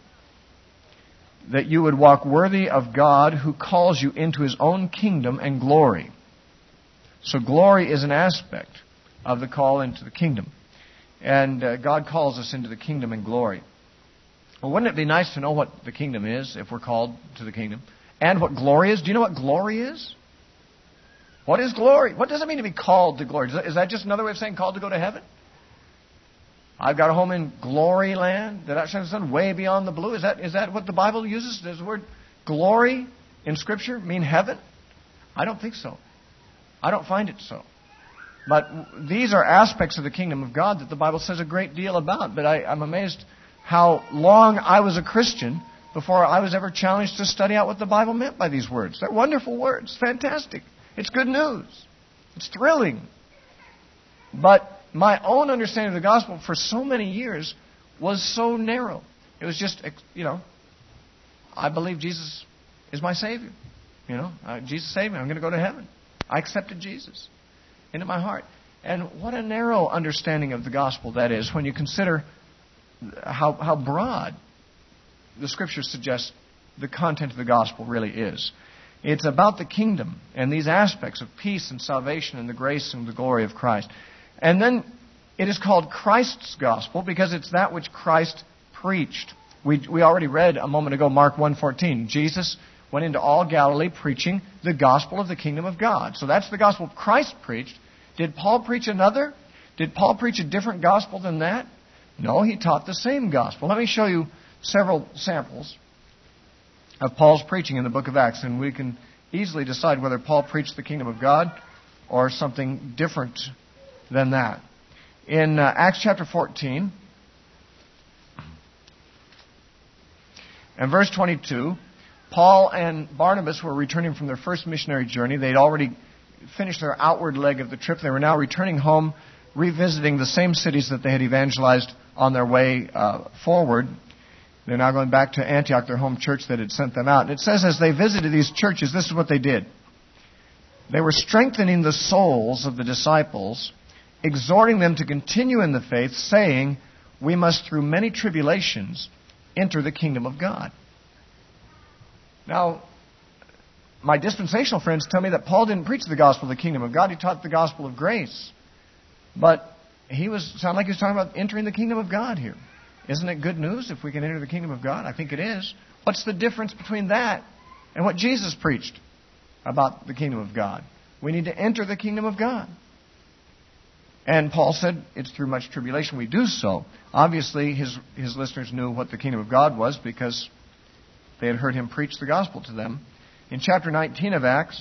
that you would walk worthy of God who calls you into His own kingdom and glory. So glory is an aspect of the call into the kingdom. And God calls us into the kingdom and glory. Well, wouldn't it be nice to know what the kingdom is if we're called to the kingdom? And what glory is? Do you know what glory is? What is glory? What does it mean to be called to glory? Is that just another way of saying called to go to heaven? I've got a home in glory land, that outshines the sun, way beyond the blue. Is that what the Bible uses? Does the word glory in Scripture mean heaven? I don't think so. I don't find it so. But these are aspects of the kingdom of God that the Bible says a great deal about. But I'm amazed how long I was a Christian before I was ever challenged to study out what the Bible meant by these words. They're wonderful words. Fantastic. It's good news. It's thrilling. But my own understanding of the gospel for so many years was so narrow. It was just, I believe Jesus is my Savior. Jesus saved me. I'm going to go to heaven. I accepted Jesus into my heart. And what a narrow understanding of the gospel that is when you consider how broad the Scriptures suggest the content of the gospel really is. It's about the kingdom and these aspects of peace and salvation and the grace and the glory of Christ. And then it is called Christ's gospel because it's that which Christ preached. We already read a moment ago Mark 1:14. Jesus went into all Galilee preaching the gospel of the kingdom of God. So that's the gospel Christ preached. Did Paul preach another? Did Paul preach a different gospel than that? No, he taught the same gospel. Let me show you several samples of Paul's preaching in the book of Acts, and we can easily decide whether Paul preached the kingdom of God or something different than that. In Acts chapter 14 and verse 22, Paul and Barnabas were returning from their first missionary journey. They'd already finished their outward leg of the trip. They were now returning home, revisiting the same cities that they had evangelized on their way forward. They're now going back to Antioch, their home church that had sent them out. And it says as they visited these churches, this is what they did. They were strengthening the souls of the disciples, exhorting them to continue in the faith, saying, we must through many tribulations enter the kingdom of God. Now, my dispensational friends tell me that Paul didn't preach the gospel of the kingdom of God. He taught the gospel of grace. But sounded like he was talking about entering the kingdom of God here. Isn't it good news if we can enter the kingdom of God? I think it is. What's the difference between that and what Jesus preached about the kingdom of God? We need to enter the kingdom of God. And Paul said, it's through much tribulation we do so. Obviously, his listeners knew what the kingdom of God was because they had heard him preach the gospel to them. In chapter 19 of Acts,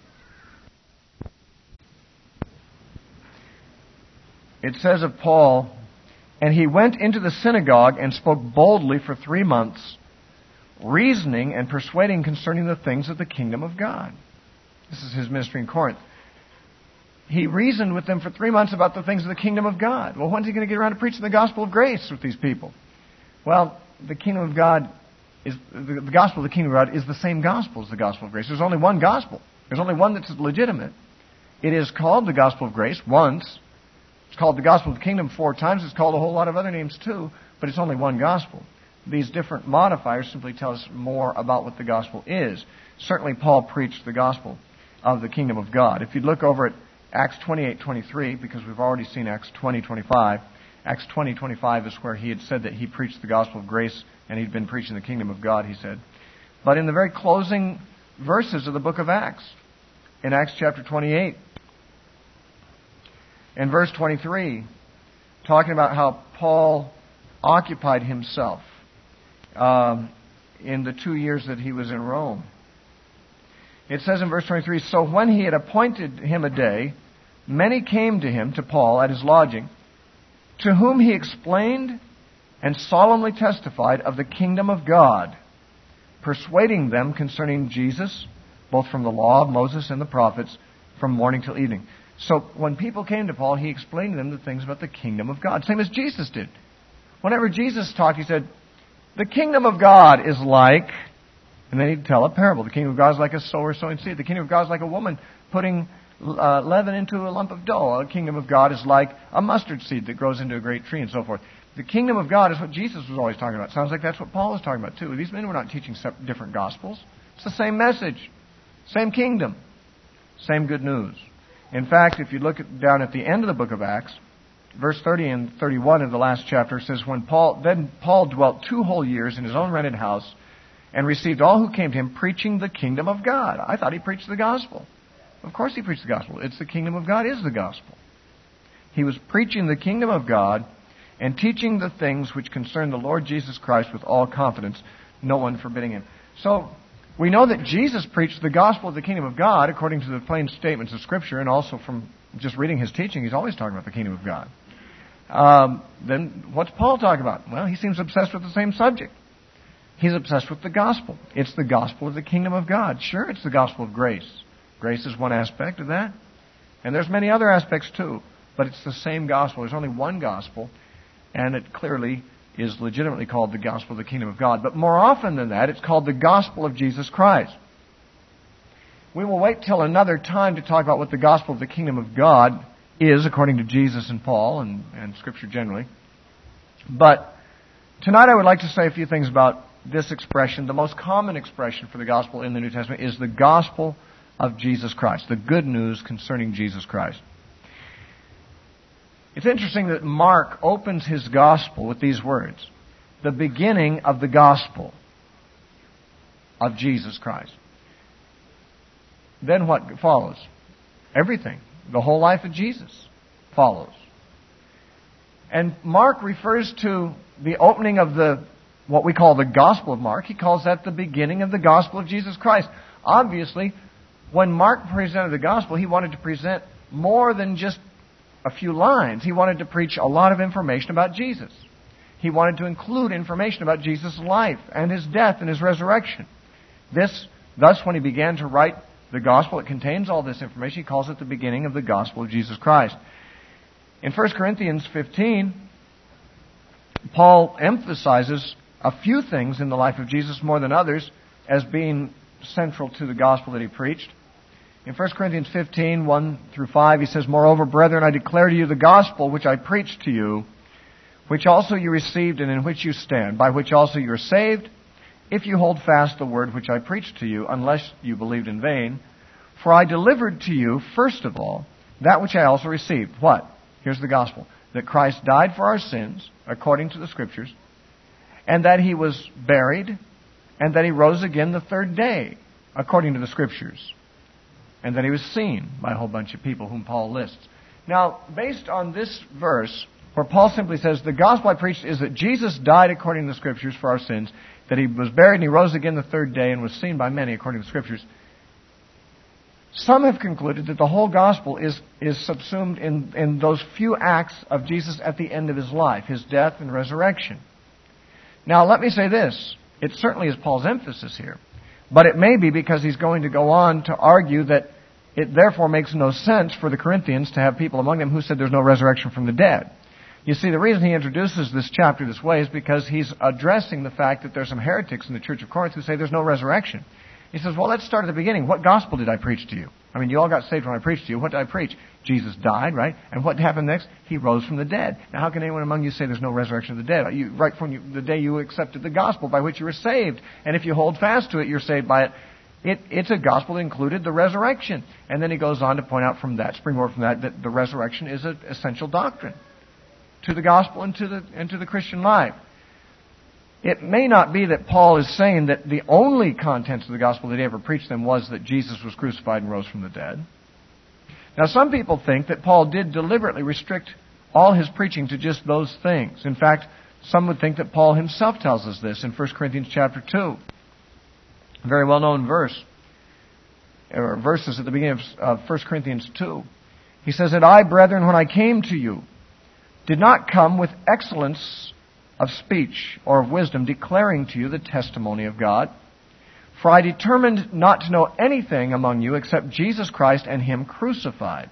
it says of Paul, "And he went into the synagogue and spoke boldly for 3 months, reasoning and persuading concerning the things of the kingdom of God." This is his ministry in Corinth. He reasoned with them for 3 months about the things of the kingdom of God. Well, when's he going to get around to preaching the gospel of grace with these people? Well, the kingdom of God is the gospel of the kingdom of God is the same gospel as the gospel of grace. There's only one gospel. There's only one that's legitimate. It is called the gospel of grace once. It's called the gospel of the kingdom 4 times. It's called a whole lot of other names too, but it's only one gospel. These different modifiers simply tell us more about what the gospel is. Certainly Paul preached the gospel of the kingdom of God. If you look over at Acts 28:23, because we've already seen Acts 20:25. Acts 20:25 is where he had said that he preached the gospel of grace and he'd been preaching the kingdom of God, he said. But in the very closing verses of the book of Acts, in Acts chapter 28, in verse 23, talking about how Paul occupied himself in the 2 years that he was in Rome. It says in verse 23, "So when he had appointed him a day, many came to him, to Paul, at his lodging, to whom he explained and solemnly testified of the kingdom of God, persuading them concerning Jesus, both from the law of Moses and the prophets, from morning till evening." So when people came to Paul, he explained to them the things about the kingdom of God, same as Jesus did. Whenever Jesus talked, he said, "The kingdom of God is like..." And then he'd tell a parable. The kingdom of God is like a sower sowing seed. The kingdom of God is like a woman putting leaven into a lump of dough. The kingdom of God is like a mustard seed that grows into a great tree and so forth. The kingdom of God is what Jesus was always talking about. Sounds like that's what Paul was talking about too. These men were not teaching different gospels. It's the same message. Same kingdom. Same good news. In fact, if you look down at the end of the book of Acts, verse 30 and 31 of the last chapter says, Then Paul dwelt 2 whole years in his own rented house and received all who came to him, preaching the kingdom of God. I thought he preached the gospel. Of course he preached the gospel. It's the kingdom of God is the gospel. He was preaching the kingdom of God and teaching the things which concern the Lord Jesus Christ with all confidence, no one forbidding him. So we know that Jesus preached the gospel of the kingdom of God according to the plain statements of Scripture, and also from just reading his teaching, he's always talking about the kingdom of God. Then what's Paul talking about? Well, he seems obsessed with the same subject. He's obsessed with the gospel. It's the gospel of the kingdom of God. Sure, it's the gospel of grace. Grace is one aspect of that. And there's many other aspects too. But it's the same gospel. There's only one gospel. And it clearly is legitimately called the gospel of the kingdom of God. But more often than that, it's called the gospel of Jesus Christ. We will wait till another time to talk about what the gospel of the kingdom of God is, according to Jesus and Paul and Scripture generally. But tonight I would like to say a few things about this expression. The most common expression for the gospel in the New Testament is the gospel of Jesus Christ, the good news concerning Jesus Christ. It's interesting that Mark opens his gospel with these words, the beginning of the gospel of Jesus Christ. Then what follows? Everything. The whole life of Jesus follows. And Mark refers to the opening of what we call the Gospel of Mark. He calls that the beginning of the gospel of Jesus Christ. Obviously, when Mark presented the gospel, he wanted to present more than just a few lines. He wanted to preach a lot of information about Jesus. He wanted to include information about Jesus' life and his death and his resurrection. Thus, when he began to write the gospel, it contains all this information. He calls it the beginning of the gospel of Jesus Christ. In 1 Corinthians 15, Paul emphasizes a few things in the life of Jesus more than others as being central to the gospel that he preached. In 1 Corinthians 15, 1 through 5, he says, "Moreover, brethren, I declare to you the gospel which I preached to you, which also you received and in which you stand, by which also you are saved, if you hold fast the word which I preached to you, unless you believed in vain. For I delivered to you, first of all, that which I also received." What? Here's the gospel. That Christ died for our sins, according to the Scriptures, and that he was buried, and that he rose again the 3rd day, according to the Scriptures. and that he was seen by a whole bunch of people whom Paul lists. Now, based on this verse, where Paul simply says, the gospel I preached is that Jesus died according to the Scriptures for our sins, that he was buried and he rose again the third day and was seen by many according to the Scriptures. Some have concluded that the whole gospel is subsumed in those few acts of Jesus at the end of his life, his death and resurrection. Now, let me say this. It certainly is Paul's emphasis here. But it may be because he's going to go on to argue that it therefore makes no sense for the Corinthians to have people among them who said there's no resurrection from the dead. You see, the reason he introduces this chapter this way is because he's addressing the fact that there's some heretics in the church of Corinth who say there's no resurrection. He says, well, let's start at the beginning. What gospel did I preach to you? I mean, you all got saved when I preached to you. What did I preach? Jesus died, right? And what happened next? He rose from the dead. Now, how can anyone among you say there's no resurrection of the dead? Right from the day you accepted the gospel by which you were saved. And if you hold fast to it, you're saved by it. It's a gospel that included the resurrection. And then he goes on to point out from that, springboard from that the resurrection is an essential doctrine to the gospel and to the Christian life. It may not be that Paul is saying that the only contents of the gospel that he ever preached them was that Jesus was crucified and rose from the dead. Now, some people think that Paul did deliberately restrict all his preaching to just those things. In fact, some would think that Paul himself tells us this in 1 Corinthians chapter 2. A very well-known verse, or verses at the beginning of 1 Corinthians 2. He says that I, brethren, when I came to you, did not come with excellence of speech or of wisdom, declaring to you the testimony of God. For I determined not to know anything among you except Jesus Christ and Him crucified.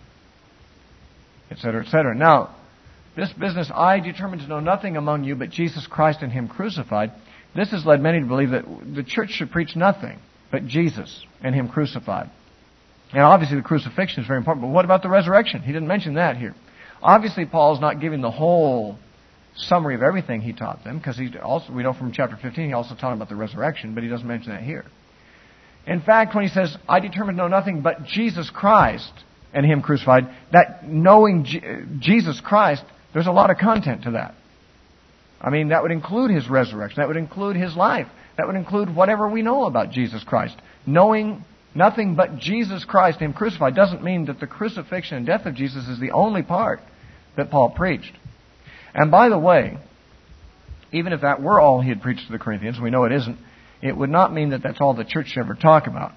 Etc., etc. Now, this business, I determined to know nothing among you but Jesus Christ and Him crucified, this has led many to believe that the church should preach nothing but Jesus and Him crucified. And obviously the crucifixion is very important, but what about the resurrection? He didn't mention that here. Obviously Paul's not giving the whole summary of everything he taught them, because we know from chapter 15 he also taught them about the resurrection, but he doesn't mention that here. In fact, when he says, I determined to know nothing but Jesus Christ and Him crucified, that knowing Jesus Christ, there's a lot of content to that. I mean, that would include His resurrection. That would include His life. That would include whatever we know about Jesus Christ. Knowing nothing but Jesus Christ and Him crucified doesn't mean that the crucifixion and death of Jesus is the only part that Paul preached. And by the way, even if that were all he had preached to the Corinthians, we know it isn't, it would not mean that that's all the church should ever talk about.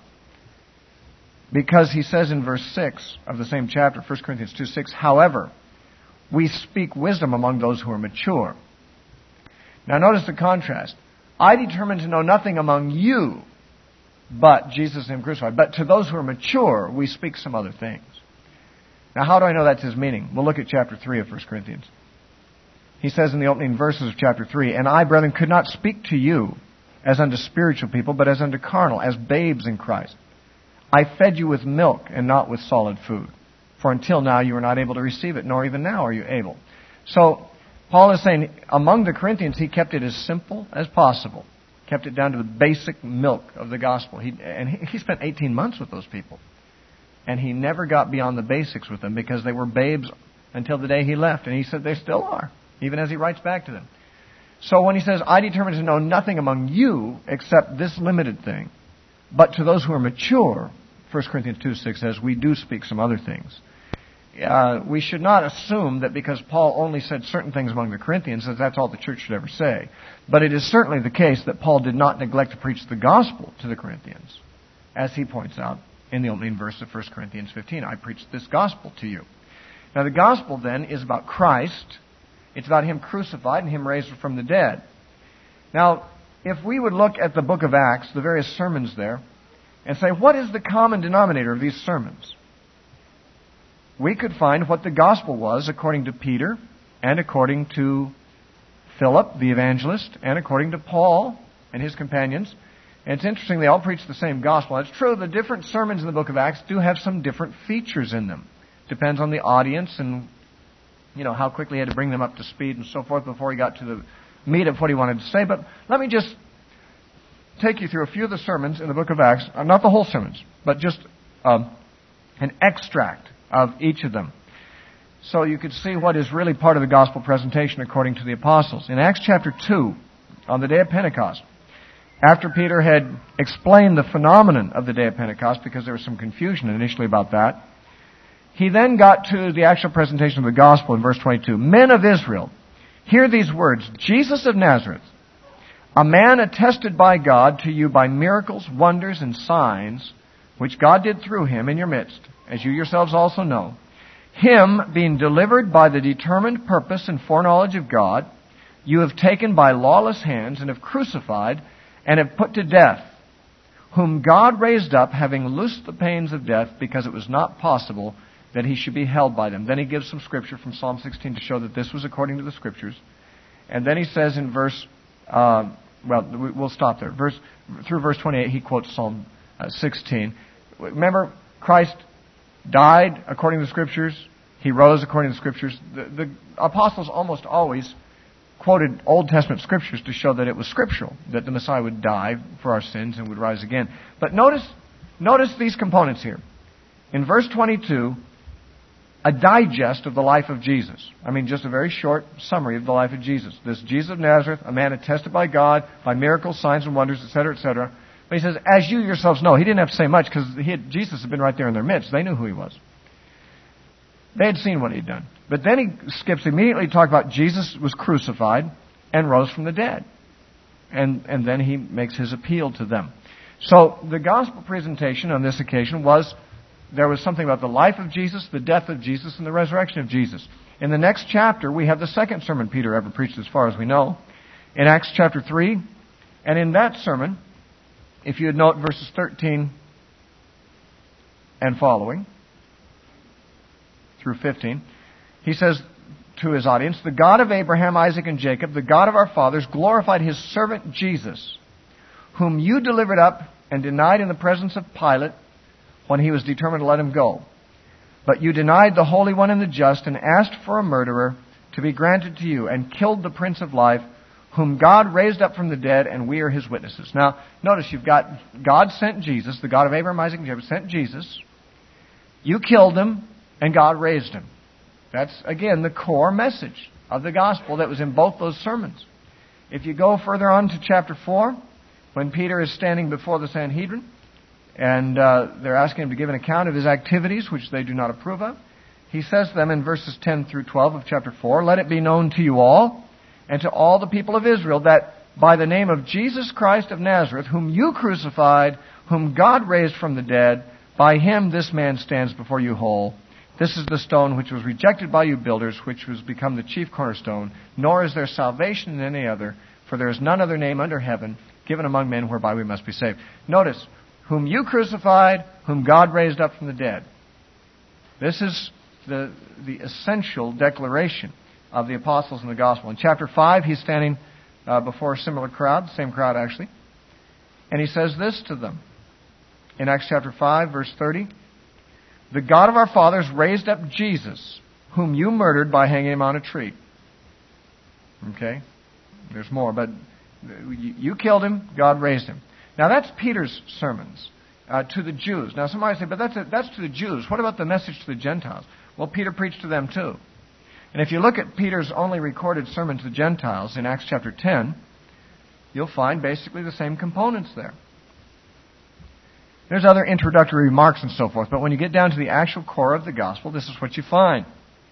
Because he says in verse 6 of the same chapter, 1 Corinthians 2:6, however, we speak wisdom among those who are mature. Now notice the contrast. I determined to know nothing among you but Jesus and Him crucified. But to those who are mature, we speak some other things. Now how do I know that's his meaning? We'll look at chapter 3 of 1 Corinthians. He says in the opening verses of chapter 3, and I, brethren, could not speak to you as unto spiritual people, but as unto carnal, as babes in Christ. I fed you with milk and not with solid food. For until now you were not able to receive it, nor even now are you able. So, Paul is saying, among the Corinthians, he kept it as simple as possible. Kept it down to the basic milk of the gospel. He spent 18 months with those people. And he never got beyond the basics with them because they were babes until the day he left. And he said they still are, even as he writes back to them. So when he says, I determined to know nothing among you except this limited thing, but to those who are mature, 1 Corinthians 2:6 says, we do speak some other things. We should not assume that because Paul only said certain things among the Corinthians, that that's all the church should ever say. But it is certainly the case that Paul did not neglect to preach the gospel to the Corinthians, as he points out in the opening verse of 1 Corinthians 15. I preached this gospel to you. Now the gospel then is about Christ. It's about Him crucified and Him raised from the dead. Now, if we would look at the book of Acts, the various sermons there, and say, what is the common denominator of these sermons? We could find what the gospel was according to Peter, and according to Philip, the evangelist, and according to Paul and his companions. And it's interesting, they all preach the same gospel. It's true, the different sermons in the book of Acts do have some different features in them. Depends on the audience and, how quickly he had to bring them up to speed and so forth before he got to the meat of what he wanted to say. But let me just take you through a few of the sermons in the book of Acts. Not the whole sermons, but just an extract of each of them. So you could see what is really part of the gospel presentation according to the apostles. In Acts chapter 2, on the day of Pentecost, after Peter had explained the phenomenon of the day of Pentecost, because there was some confusion initially about that, he then got to the actual presentation of the gospel in verse 22. Men of Israel, hear these words, Jesus of Nazareth, a man attested by God to you by miracles, wonders, and signs, which God did through him in your midst, as you yourselves also know. Him, being delivered by the determined purpose and foreknowledge of God, you have taken by lawless hands and have crucified and have put to death, whom God raised up, having loosed the pains of death, because it was not possible that he should be held by them. Then he gives some scripture from Psalm 16 to show that this was according to the scriptures. And then he says in verse, we'll stop there. Through verse 28, he quotes Psalm 16. Remember, Christ died according to the scriptures. He rose according to the scriptures. The apostles almost always quoted Old Testament scriptures to show that it was scriptural, that the Messiah would die for our sins and would rise again. But notice these components here. In verse 22, a digest of the life of Jesus. I mean, just a very short summary of the life of Jesus. This Jesus of Nazareth, a man attested by God, by miracles, signs, and wonders, etc., etc. But he says, as you yourselves know. He didn't have to say much because Jesus had been right there in their midst. They knew who he was. They had seen what he'd done. But then he skips immediately to talk about Jesus was crucified and rose from the dead. And then he makes his appeal to them. So the gospel presentation on this occasion was, there was something about the life of Jesus, the death of Jesus, and the resurrection of Jesus. In the next chapter, we have the second sermon Peter ever preached as far as we know, in Acts chapter 3. And in that sermon, if you would note verses 13 and following, through 15, he says to his audience, the God of Abraham, Isaac, and Jacob, the God of our fathers, glorified his servant Jesus, whom you delivered up and denied in the presence of Pilate when he was determined to let him go. But you denied the Holy One and the Just and asked for a murderer to be granted to you and killed the Prince of Life, whom God raised up from the dead, and we are his witnesses. Now, notice you've got God sent Jesus, the God of Abraham, Isaac, and Jacob sent Jesus. You killed him, and God raised him. That's, again, the core message of the gospel that was in both those sermons. If you go further on to chapter 4, when Peter is standing before the Sanhedrin, and they're asking him to give an account of his activities, which they do not approve of, he says to them in verses 10 through 12 of chapter 4, let it be known to you all, and to all the people of Israel, that by the name of Jesus Christ of Nazareth, whom you crucified, whom God raised from the dead, by him this man stands before you whole. This is the stone which was rejected by you builders, which was become the chief cornerstone. Nor is there salvation in any other, for there is none other name under heaven given among men whereby we must be saved. Notice, whom you crucified, whom God raised up from the dead. This is the essential declaration of the apostles in the gospel. In chapter 5, he's standing before a similar crowd, same crowd actually, and he says this to them. In Acts chapter 5, verse 30, the God of our fathers raised up Jesus, whom you murdered by hanging him on a tree. Okay? There's more, but you killed him, God raised him. Now that's Peter's sermons to the Jews. Now somebody say, but that's to the Jews. What about the message to the Gentiles? Well, Peter preached to them too. And if you look at Peter's only recorded sermon to the Gentiles in Acts chapter 10, you'll find basically the same components there. There's other introductory remarks and so forth, but when you get down to the actual core of the gospel, this is what you find.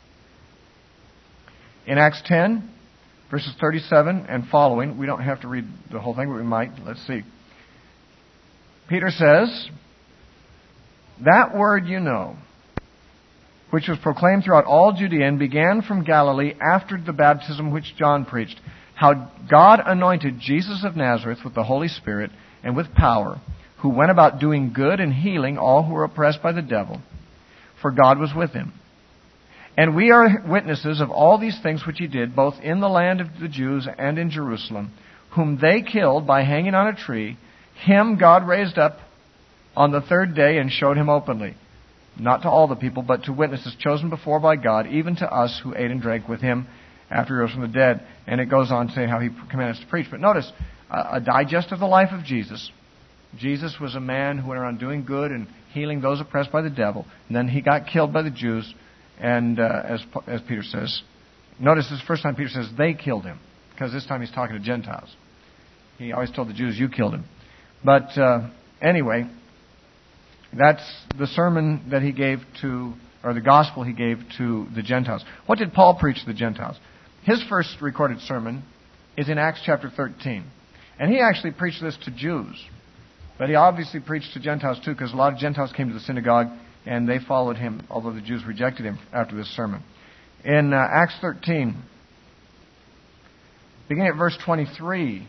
In Acts 10, verses 37 and following, we don't have to read the whole thing, but we might. Let's see. Peter says, that word you know, which was proclaimed throughout all Judea and began from Galilee after the baptism which John preached, how God anointed Jesus of Nazareth with the Holy Spirit and with power, who went about doing good and healing all who were oppressed by the devil, for God was with him. And we are witnesses of all these things which he did, both in the land of the Jews and in Jerusalem, whom they killed by hanging on a tree. Him God raised up on the third day and showed him openly, not to all the people, but to witnesses chosen before by God, even to us who ate and drank with him after he rose from the dead. And it goes on to say how he commanded us to preach. But notice, a digest of the life of Jesus. Jesus was a man who went around doing good and healing those oppressed by the devil. And then he got killed by the Jews. And as Peter says, notice this first time Peter says they killed him, because this time he's talking to Gentiles. He always told the Jews, you killed him. But anyway, that's the sermon that he gave to, or the gospel he gave to the Gentiles. What did Paul preach to the Gentiles? His first recorded sermon is in Acts chapter 13. And he actually preached this to Jews. But he obviously preached to Gentiles too, because a lot of Gentiles came to the synagogue and they followed him, although the Jews rejected him after this sermon. In Acts 13, beginning at verse 23,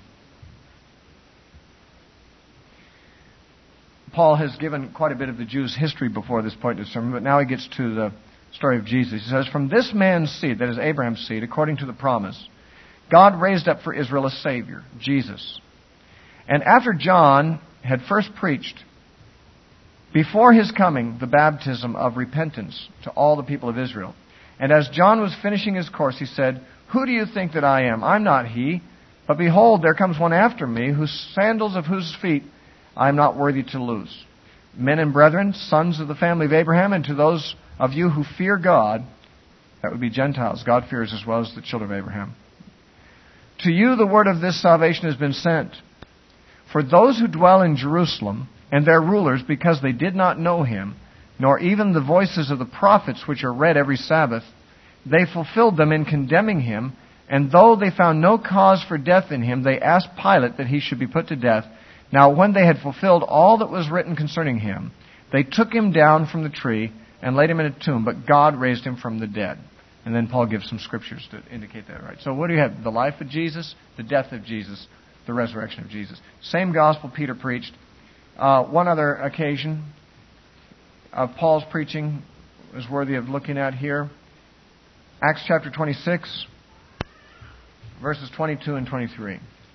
Paul has given quite a bit of the Jews' history before this point in the sermon, but now he gets to the story of Jesus. He says, from this man's seed, that is Abraham's seed, according to the promise, God raised up for Israel a Savior, Jesus. And after John had first preached, before his coming, the baptism of repentance to all the people of Israel. And as John was finishing his course, he said, who do you think that I am? I'm not he. But behold, there comes one after me, whose sandals of whose feet I am not worthy to loose. Men and brethren, sons of the family of Abraham, and to those of you who fear God, that would be Gentiles, God fears as well as the children of Abraham. To you the word of this salvation has been sent. For those who dwell in Jerusalem, and their rulers, because they did not know him, nor even the voices of the prophets which are read every Sabbath, they fulfilled them in condemning him, and though they found no cause for death in him, they asked Pilate that he should be put to death. Now when they had fulfilled all that was written concerning him, they took him down from the tree and laid him in a tomb, but God raised him from the dead. And then Paul gives some scriptures to indicate that, right? So what do you have? The life of Jesus, the death of Jesus, the resurrection of Jesus. Same gospel Peter preached. One other occasion of Paul's preaching is worthy of looking at here. Acts chapter 26, verses 22 and 23.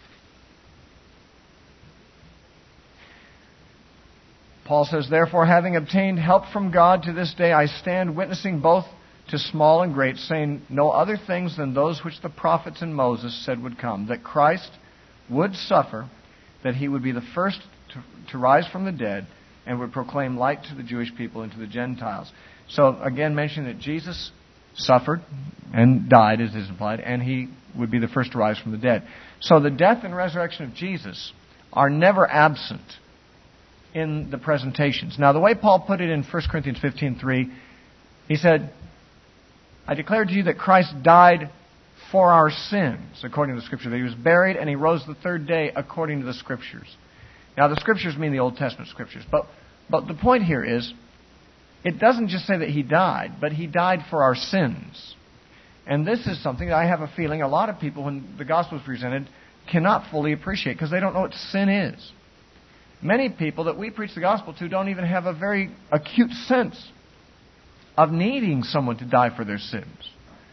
Paul says, therefore, having obtained help from God to this day, I stand witnessing both to small and great, saying no other things than those which the prophets and Moses said would come, that Christ would suffer, that he would be the first to rise from the dead, and would proclaim light to the Jewish people and to the Gentiles. So, again, mentioning that Jesus suffered and died, as is implied, and he would be the first to rise from the dead. So the death and resurrection of Jesus are never absent in the presentations. Now, the way Paul put it in 1 Corinthians 15:3, he said, I declare to you that Christ died for our sins, according to the Scripture, that he was buried and he rose the third day, according to the Scriptures. Now, the Scriptures mean the Old Testament Scriptures, but the point here is, it doesn't just say that he died, but he died for our sins. And this is something that I have a feeling a lot of people, when the gospel is presented, cannot fully appreciate, because they don't know what sin is. Many people that we preach the gospel to don't even have a very acute sense of needing someone to die for their sins.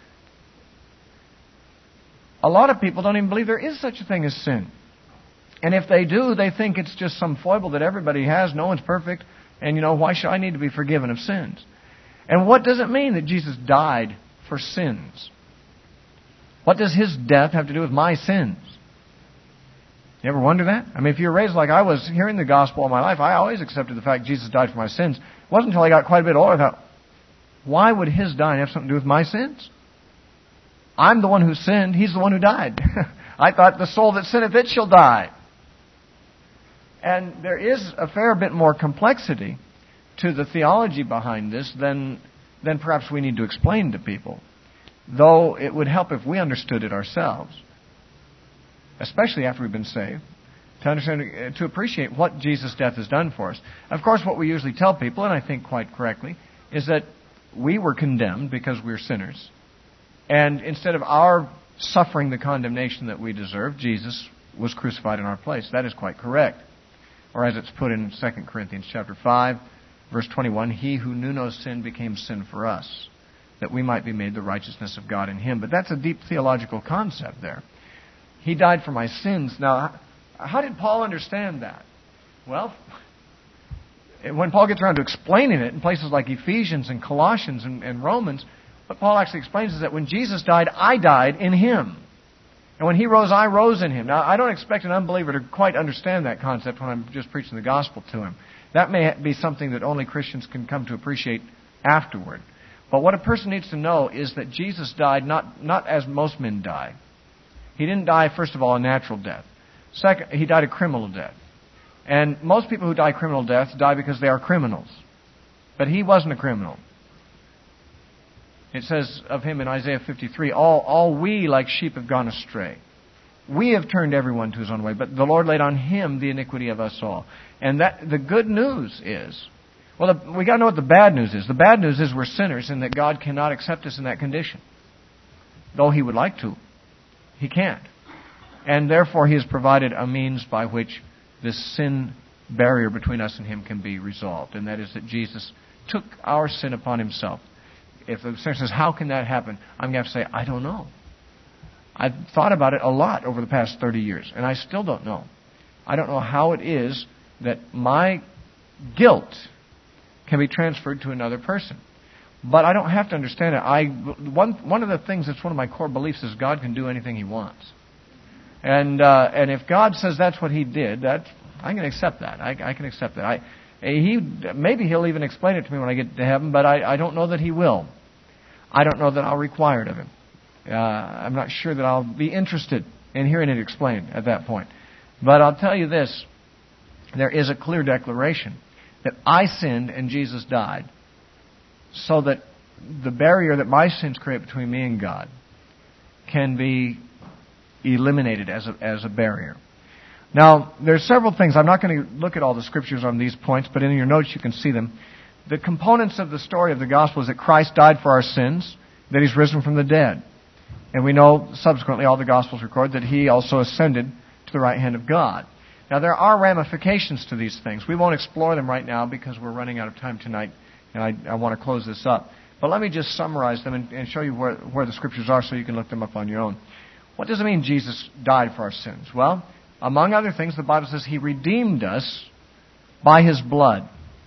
A lot of people don't even believe there is such a thing as sin. And if they do, they think it's just some foible that everybody has. No one's perfect. And, why should I need to be forgiven of sins? And what does it mean that Jesus died for sins? What does his death have to do with my sins? You ever wonder that? I mean, if you're raised like I was, hearing the gospel all my life, I always accepted the fact Jesus died for my sins. It wasn't until I got quite a bit older I thought, why would his dying have something to do with my sins? I'm the one who sinned. He's the one who died. I thought the soul that sinneth, it shall die. And there is a fair bit more complexity to the theology behind this than perhaps we need to explain to people. Though it would help if we understood it ourselves, especially after we've been saved, to understand, to appreciate what Jesus' death has done for us. Of course, what we usually tell people, and I think quite correctly, is that we were condemned because we're sinners. And instead of our suffering the condemnation that we deserve, Jesus was crucified in our place. That is quite correct. Or as it's put in 2 Corinthians chapter 5, verse 21, he who knew no sin became sin for us, that we might be made the righteousness of God in him. But that's a deep theological concept there. He died for my sins. Now, how did Paul understand that? Well, when Paul gets around to explaining it in places like Ephesians and Colossians and Romans, what Paul actually explains is that when Jesus died, I died in him. And when he rose, I rose in him. Now, I don't expect an unbeliever to quite understand that concept when I'm just preaching the gospel to him. That may be something that only Christians can come to appreciate afterward. But what a person needs to know is that Jesus died not as most men die. He didn't die, first of all, a natural death, Second, he died a criminal death. And most people who die criminal deaths die because they are criminals. But he wasn't a criminal. It says of him in Isaiah 53, all we like sheep have gone astray. We have turned everyone to his own way, but the Lord laid on him the iniquity of us all. And that the good news is, well, we got to know what the bad news is. The bad news is we're sinners and that God cannot accept us in that condition. Though he would like to. He can't. And therefore he has provided a means by which this sin barrier between us and him can be resolved. And that is that Jesus took our sin upon himself. If the sinner says, how can that happen? I'm going to have to say, I don't know. I've thought about it a lot over the past 30 years, and I still don't know. I don't know how it is that my guilt can be transferred to another person. But I don't have to understand it. One of the things that's one of my core beliefs is God can do anything he wants. And if God says that's what he did, I can accept that. I can accept that. Maybe he'll even explain it to me when I get to heaven, but I don't know that he will. I don't know that I'll require it of him. I'm not sure that I'll be interested in hearing it explained at that point. But I'll tell you this. There is a clear declaration that I sinned and Jesus died so that the barrier that my sins create between me and God can be eliminated as a barrier. Now, there's several things. I'm not going to look at all the scriptures on these points, but in your notes you can see them. The components of the story of the gospel is that Christ died for our sins, that he's risen from the dead. And we know subsequently all the Gospels record that he also ascended to the right hand of God. Now there are ramifications to these things. We won't explore them right now because we're running out of time tonight and I want to close this up. But let me just summarize them and show you where the Scriptures are so you can look them up on your own. What does it mean Jesus died for our sins? Well, among other things, the Bible says he redeemed us by his blood.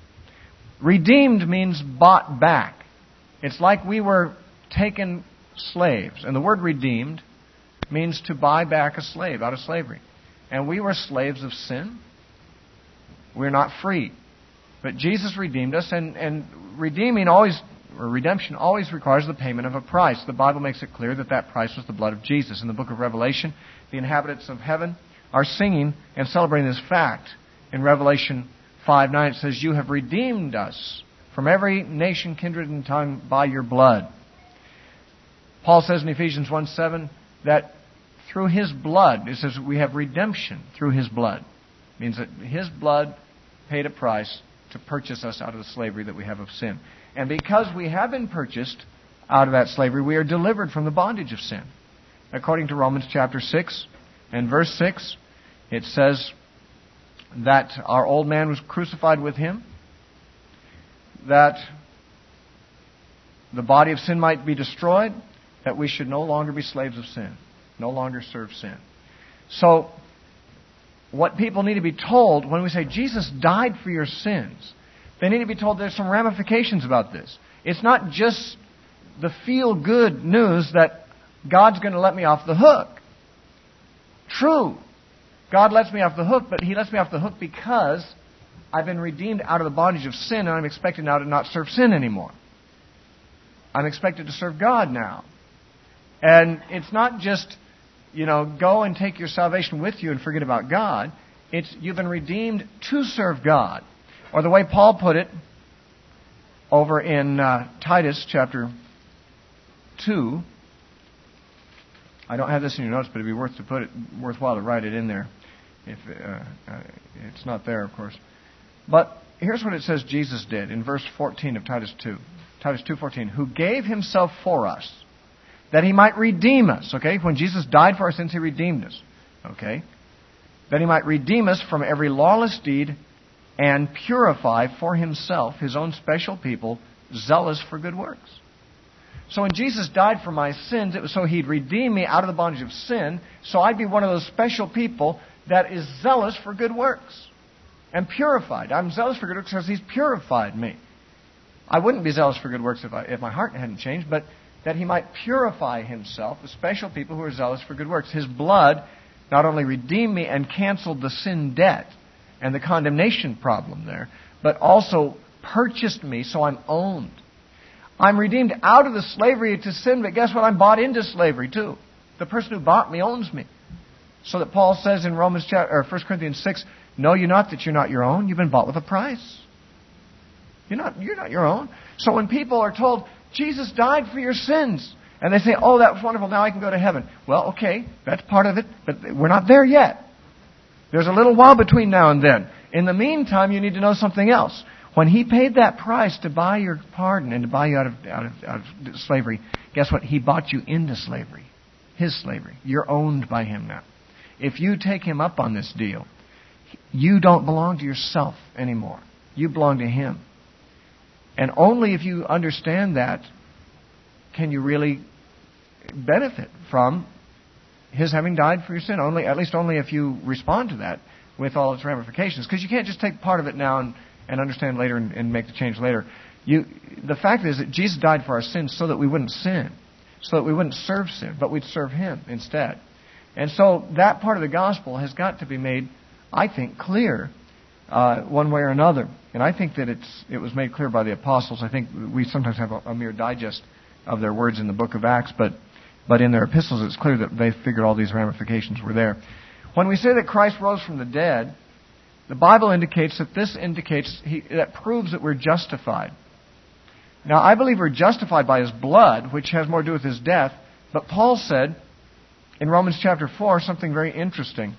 Redeemed means bought back. It's like we were taken slaves. And the word redeemed means to buy back a slave out of slavery. And we were slaves of sin. We're not free. But Jesus redeemed us, and redemption always requires the payment of a price. The Bible makes it clear that price was the blood of Jesus. In the book of Revelation, the inhabitants of heaven are singing and celebrating this fact. In Revelation 5:9 it says, you have redeemed us from every nation, kindred, and tongue by your blood. Paul says in Ephesians 1:7 that through his blood, it says we have redemption through his blood. It means that his blood paid a price to purchase us out of the slavery that we have of sin. And because we have been purchased out of that slavery, we are delivered from the bondage of sin. According to Romans chapter 6 and verse 6, it says that our old man was crucified with him, that the body of sin might be destroyed, that we should no longer be slaves of sin, no longer serve sin. So, what people need to be told when we say Jesus died for your sins, they need to be told there's some ramifications about this. It's not just the feel-good news that God's going to let me off the hook. True, God lets me off the hook, but he lets me off the hook because I've been redeemed out of the bondage of sin, and I'm expected now to not serve sin anymore. I'm expected to serve God now. And it's not just, go and take your salvation with you and forget about God. It's you've been redeemed to serve God. Or the way Paul put it over in Titus chapter 2. I don't have this in your notes, but it'd be worthwhile to write it in there. If it's not there, of course. But here's what it says Jesus did in verse 14 of Titus 2. Titus 2:14, who gave himself for us, that he might redeem us. Okay? When Jesus died for our sins, he redeemed us. Okay? That he might redeem us from every lawless deed and purify for himself his own special people, zealous for good works. So when Jesus died for my sins, it was so he'd redeem me out of the bondage of sin, so I'd be one of those special people that is zealous for good works and purified. I'm zealous for good works because he's purified me. I wouldn't be zealous for good works if my heart hadn't changed, but that he might purify himself, the special people who are zealous for good works. His blood not only redeemed me and canceled the sin debt and the condemnation problem there, but also purchased me so I'm owned. I'm redeemed out of the slavery to sin, but guess what? I'm bought into slavery too. The person who bought me owns me. So that Paul says in 1 Corinthians 6, know you not that you're not your own. You've been bought with a price. You're not your own. So when people are told, Jesus died for your sins, and they say, oh, that was wonderful, now I can go to heaven. Well, okay, that's part of it, but we're not there yet. There's a little while between now and then. In the meantime, you need to know something else. When He paid that price to buy your pardon and to buy you out of slavery, guess what? He bought you into slavery. His slavery. You're owned by Him now. If you take Him up on this deal, you don't belong to yourself anymore. You belong to Him. And only if you understand that can you really benefit from His having died for your sin. At least only if you respond to that with all its ramifications. Because you can't just take part of it now and understand later and make the change later. The fact is that Jesus died for our sins so that we wouldn't sin. So that we wouldn't serve sin, but we'd serve Him instead. And so that part of the gospel has got to be made, I think, clear one way or another. And I think that it was made clear by the apostles. I think we sometimes have a mere digest of their words in the book of Acts, but in their epistles it's clear that they figured all these ramifications were there. When we say that Christ rose from the dead, the Bible indicates that that proves that we're justified. Now, I believe we're justified by His blood, which has more to do with His death, but Paul said in Romans chapter 4 something very interesting.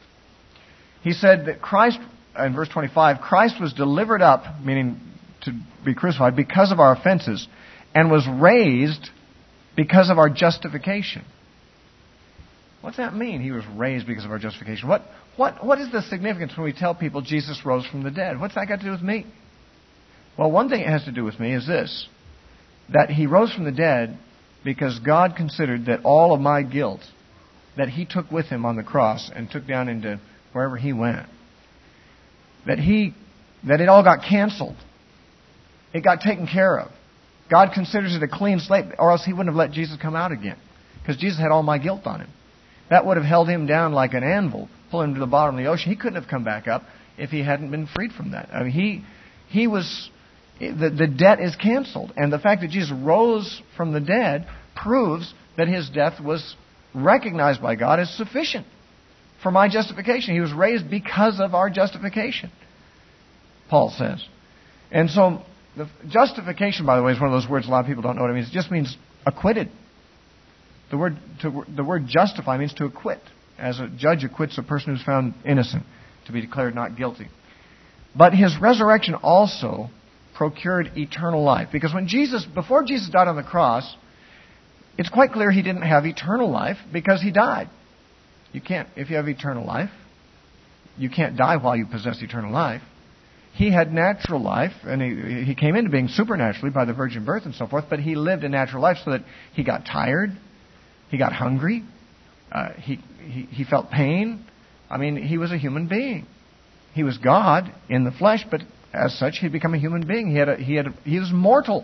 He said that Christ, in verse 25, Christ was delivered up, meaning to be crucified, because of our offenses, and was raised because of our justification. What's that mean? He was raised because of our justification. What is the significance when we tell people Jesus rose from the dead? What's that got to do with me? Well, one thing it has to do with me is this, that He rose from the dead because God considered that all of my guilt that He took with Him on the cross and took down into wherever He went, that it all got canceled. It got taken care of. God considers it a clean slate, or else He wouldn't have let Jesus come out again, because Jesus had all my guilt on Him. That would have held Him down like an anvil, pulling Him to the bottom of the ocean. He couldn't have come back up if He hadn't been freed from that. I mean, He was... The debt is canceled. And the fact that Jesus rose from the dead proves that His death was recognized by God as sufficient for my justification. He was raised because of our justification, Paul says. And so, the justification, by the way, is one of those words a lot of people don't know what it means. It just means acquitted. The word justify means to acquit, as a judge acquits a person who's found innocent, to be declared not guilty. But His resurrection also procured eternal life. Because before Jesus died on the cross, it's quite clear He didn't have eternal life because He died. If you have eternal life, you can't die while you possess eternal life. He had natural life, and he came into being supernaturally by the virgin birth and so forth, but He lived a natural life so that He got tired, He got hungry, he felt pain. I mean, He was a human being. He was God in the flesh, but as such, He'd become a human being. He was mortal.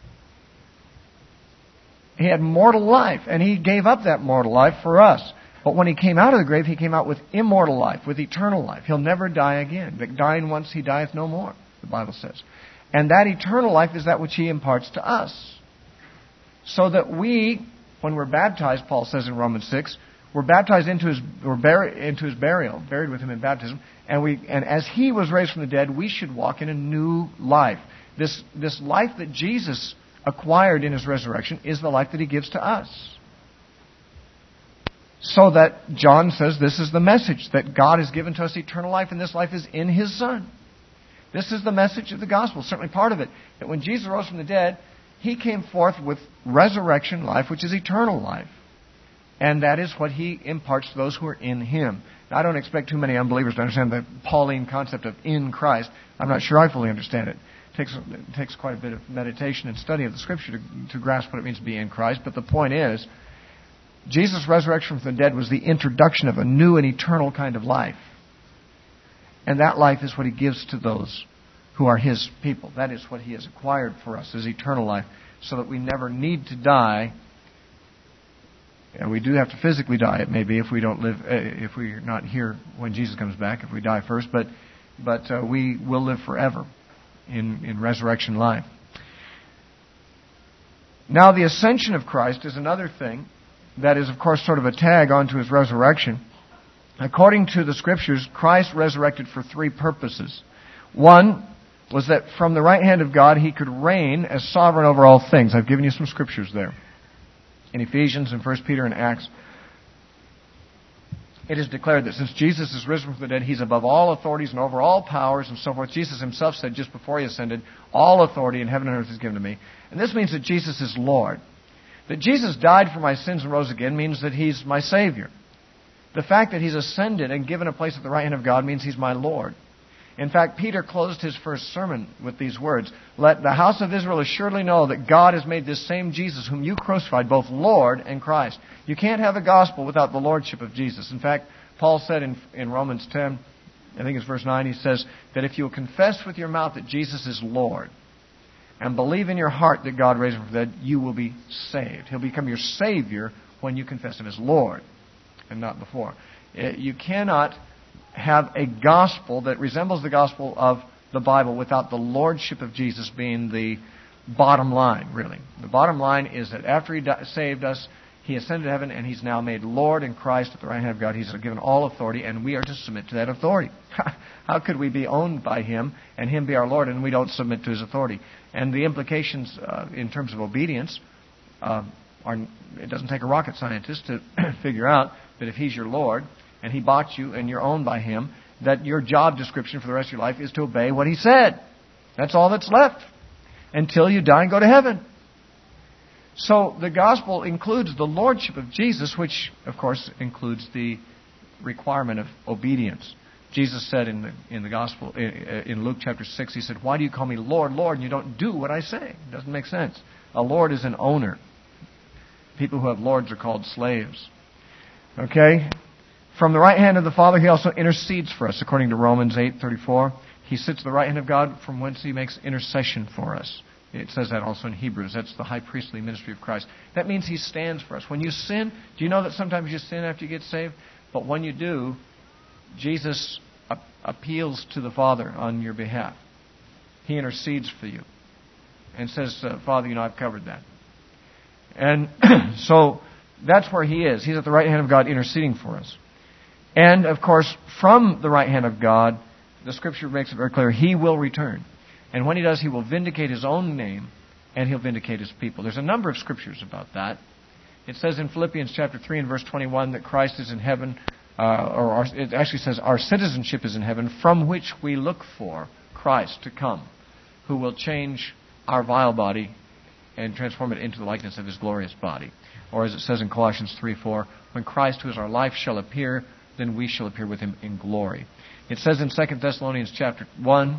He had mortal life, and He gave up that mortal life for us. But when He came out of the grave, He came out with immortal life, with eternal life. He'll never die again. But dying once, He dieth no more, the Bible says. And that eternal life is that which He imparts to us. So that we, when we're baptized, Paul says in Romans 6, we're baptized into His burial, buried with Him in baptism, and as He was raised from the dead, we should walk in a new life. This life that Jesus acquired in His resurrection is the life that He gives to us. So that John says this is the message, that God has given to us eternal life, and this life is in His Son. This is the message of the gospel, certainly part of it, that when Jesus rose from the dead, He came forth with resurrection life, which is eternal life. And that is what He imparts to those who are in Him. Now, I don't expect too many unbelievers to understand the Pauline concept of in Christ. I'm not sure I fully understand it. It takes quite a bit of meditation and study of the Scripture to grasp what it means to be in Christ. But the point is, Jesus' resurrection from the dead was the introduction of a new and eternal kind of life. And that life is what He gives to those who are His people. That is what He has acquired for us, is eternal life, so that we never need to die. And we do have to physically die, it may be, if we don't live, if we're not here when Jesus comes back, if we die first. But we will live forever in resurrection life. Now, the ascension of Christ is another thing that is, of course, sort of a tag onto His resurrection. according to the Scriptures, Christ resurrected for three purposes. One was that from the right hand of God He could reign as sovereign over all things. I've given you some Scriptures there. In Ephesians and 1 Peter and Acts, it is declared that since Jesus is risen from the dead, He's above all authorities and over all powers and so forth. Jesus Himself said just before He ascended, all authority in heaven and earth is given to me. And this means that Jesus is Lord. That Jesus died for my sins and rose again means that He's my Savior. The fact that He's ascended and given a place at the right hand of God means He's my Lord. In fact, Peter closed his first sermon with these words, "Let the house of Israel assuredly know that God has made this same Jesus whom you crucified both Lord and Christ." You can't have a gospel without the lordship of Jesus. In fact, Paul said in Romans 10, I think it's verse 9, he says that if you will confess with your mouth that Jesus is Lord and believe in your heart that God raised Him from the dead, you will be saved. He'll become your Savior when you confess Him as Lord and not before. You cannot have a gospel that resembles the gospel of the Bible without the lordship of Jesus being the bottom line, really. The bottom line is that after He saved us, He ascended to heaven, and He's now made Lord in Christ at the right hand of God. He's given all authority, and we are to submit to that authority. How could we be owned by Him and Him be our Lord, and we don't submit to His authority? And the implications in terms of obedience it doesn't take a rocket scientist to figure out that if He's your Lord, and He bought you and you're owned by Him, that your job description for the rest of your life is to obey what He said. That's all that's left until you die and go to heaven. So the gospel includes the lordship of Jesus, which, of course, includes the requirement of obedience. Jesus said in the gospel, in Luke chapter 6, He said, "Why do you call me Lord, Lord, and you don't do what I say?" It doesn't make sense. A lord is an owner. People who have lords are called slaves. Okay? From the right hand of the Father, He also intercedes for us, according to Romans 8:34. He sits at the right hand of God, from whence He makes intercession for us. It says that also in Hebrews. That's the high priestly ministry of Christ. That means He stands for us. When you sin, do you know that sometimes you sin after you get saved? But when you do, Jesus appeals to the Father on your behalf. He intercedes for you and says, "Father, I've covered that." And so that's where He is. He's at the right hand of God interceding for us. And, of course, from the right hand of God, the Scripture makes it very clear, He will return. And when He does, He will vindicate His own name, and He'll vindicate His people. There's a number of Scriptures about that. It says in Philippians chapter 3 and verse 21 that Christ is in heaven, it actually says our citizenship is in heaven, from which we look for Christ to come, who will change our vile body and transform it into the likeness of His glorious body. Or as it says in Colossians 3:4, when Christ, who is our life, shall appear, then we shall appear with Him in glory. It says in 2 Thessalonians 1,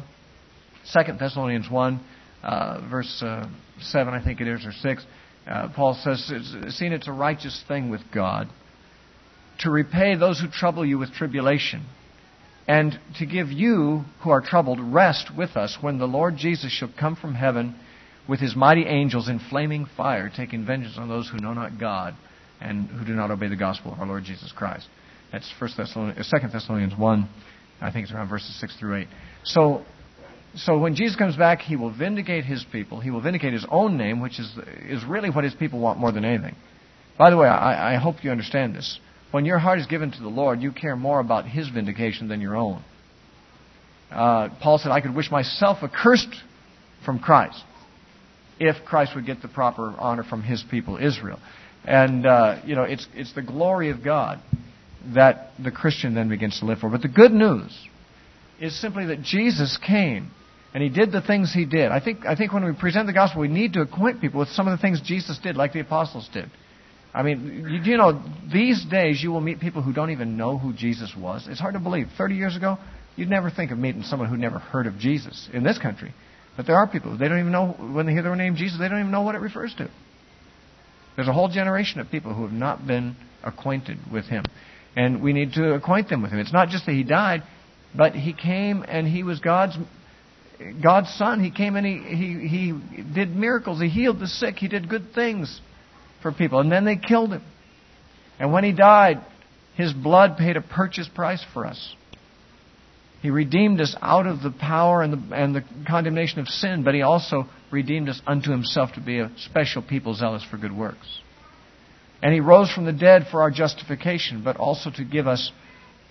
verse 7, I think it is, or 6, Paul says, "Seeing it's a righteous thing with God to repay those who trouble you with tribulation, and to give you who are troubled rest with us when the Lord Jesus shall come from heaven with His mighty angels in flaming fire, taking vengeance on those who know not God and who do not obey the gospel of our Lord Jesus Christ." That's 2 Thessalonians 1, I think it's around verses 6 through 8. So when Jesus comes back, He will vindicate His people. He will vindicate His own name, which is really what His people want more than anything. By the way, I hope you understand this. When your heart is given to the Lord, you care more about His vindication than your own. Paul said, "I could wish myself accursed from Christ if Christ would get the proper honor from His people, Israel." And, it's the glory of God that the Christian then begins to live for. But the good news is simply that Jesus came and He did the things He did. I think when we present the gospel, we need to acquaint people with some of the things Jesus did, like the apostles did. I mean, these days you will meet people who don't even know who Jesus was. It's hard to believe. 30 years ago, you'd never think of meeting someone who never heard of Jesus in this country. But there are people, they don't even know, when they hear the name Jesus, they don't even know what it refers to. There's a whole generation of people who have not been acquainted with Him. And we need to acquaint them with Him. It's not just that He died, but He came and He was God's Son. He came and He did miracles. He healed the sick. He did good things for people. And then they killed Him. And when He died, His blood paid a purchase price for us. He redeemed us out of the power and the condemnation of sin, but He also redeemed us unto Himself to be a special people zealous for good works. And He rose from the dead for our justification, but also to give us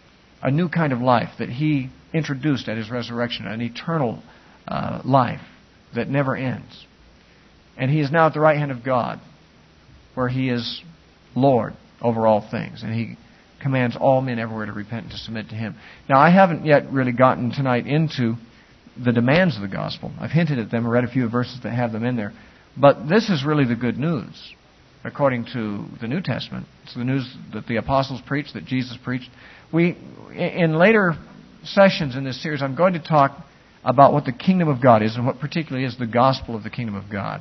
a new kind of life that He introduced at His resurrection, an eternal life that never ends. And He is now at the right hand of God, where He is Lord over all things, and He commands all men everywhere to repent and to submit to Him. Now, I haven't yet really gotten tonight into the demands of the gospel. I've hinted at them. I read a few verses that have them in there. But this is really the good news, according to the New Testament. It's the news that the apostles preached, that Jesus preached. In later sessions in this series, I'm going to talk about what the kingdom of God is and what particularly is the gospel of the kingdom of God.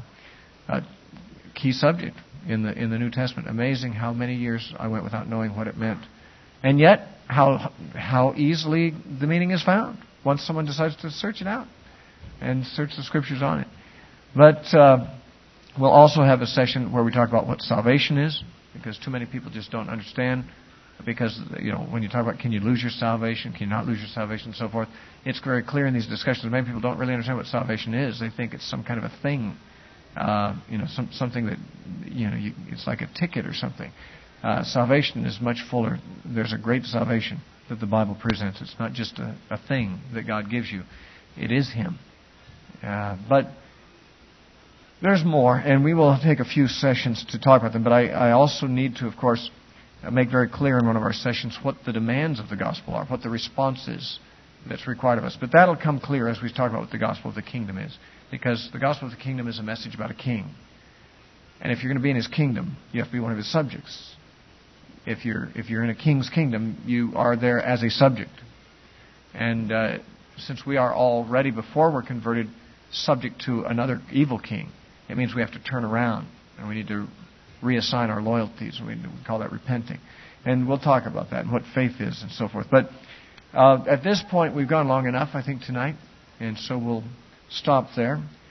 Key subject in the New Testament. Amazing how many years I went without knowing what it meant. And yet, how easily the meaning is found once someone decides to search it out and search the Scriptures on it. But we'll also have a session where we talk about what salvation is, because too many people just don't understand. Because, when you talk about can you lose your salvation, can you not lose your salvation, and so forth, it's very clear in these discussions. Many people don't really understand what salvation is. They think it's some kind of a thing, something that, it's like a ticket or something. Salvation is much fuller. There's a great salvation that the Bible presents. It's not just a thing that God gives you. It is Him. But there's more, and we will take a few sessions to talk about them. But I also need to, of course, make very clear in one of our sessions what the demands of the gospel are, what the response is that's required of us. But that'll come clear as we talk about what the gospel of the kingdom is. Because the gospel of the kingdom is a message about a king. And if you're going to be in His kingdom, you have to be one of His subjects. If you're in a king's kingdom, you are there as a subject. And since we are already, before we're converted, subject to another evil king, it means we have to turn around and we need to reassign our loyalties. We call that repenting. And we'll talk about that and what faith is and so forth. But at this point, we've gone long enough, I think, tonight. And so we'll stop there.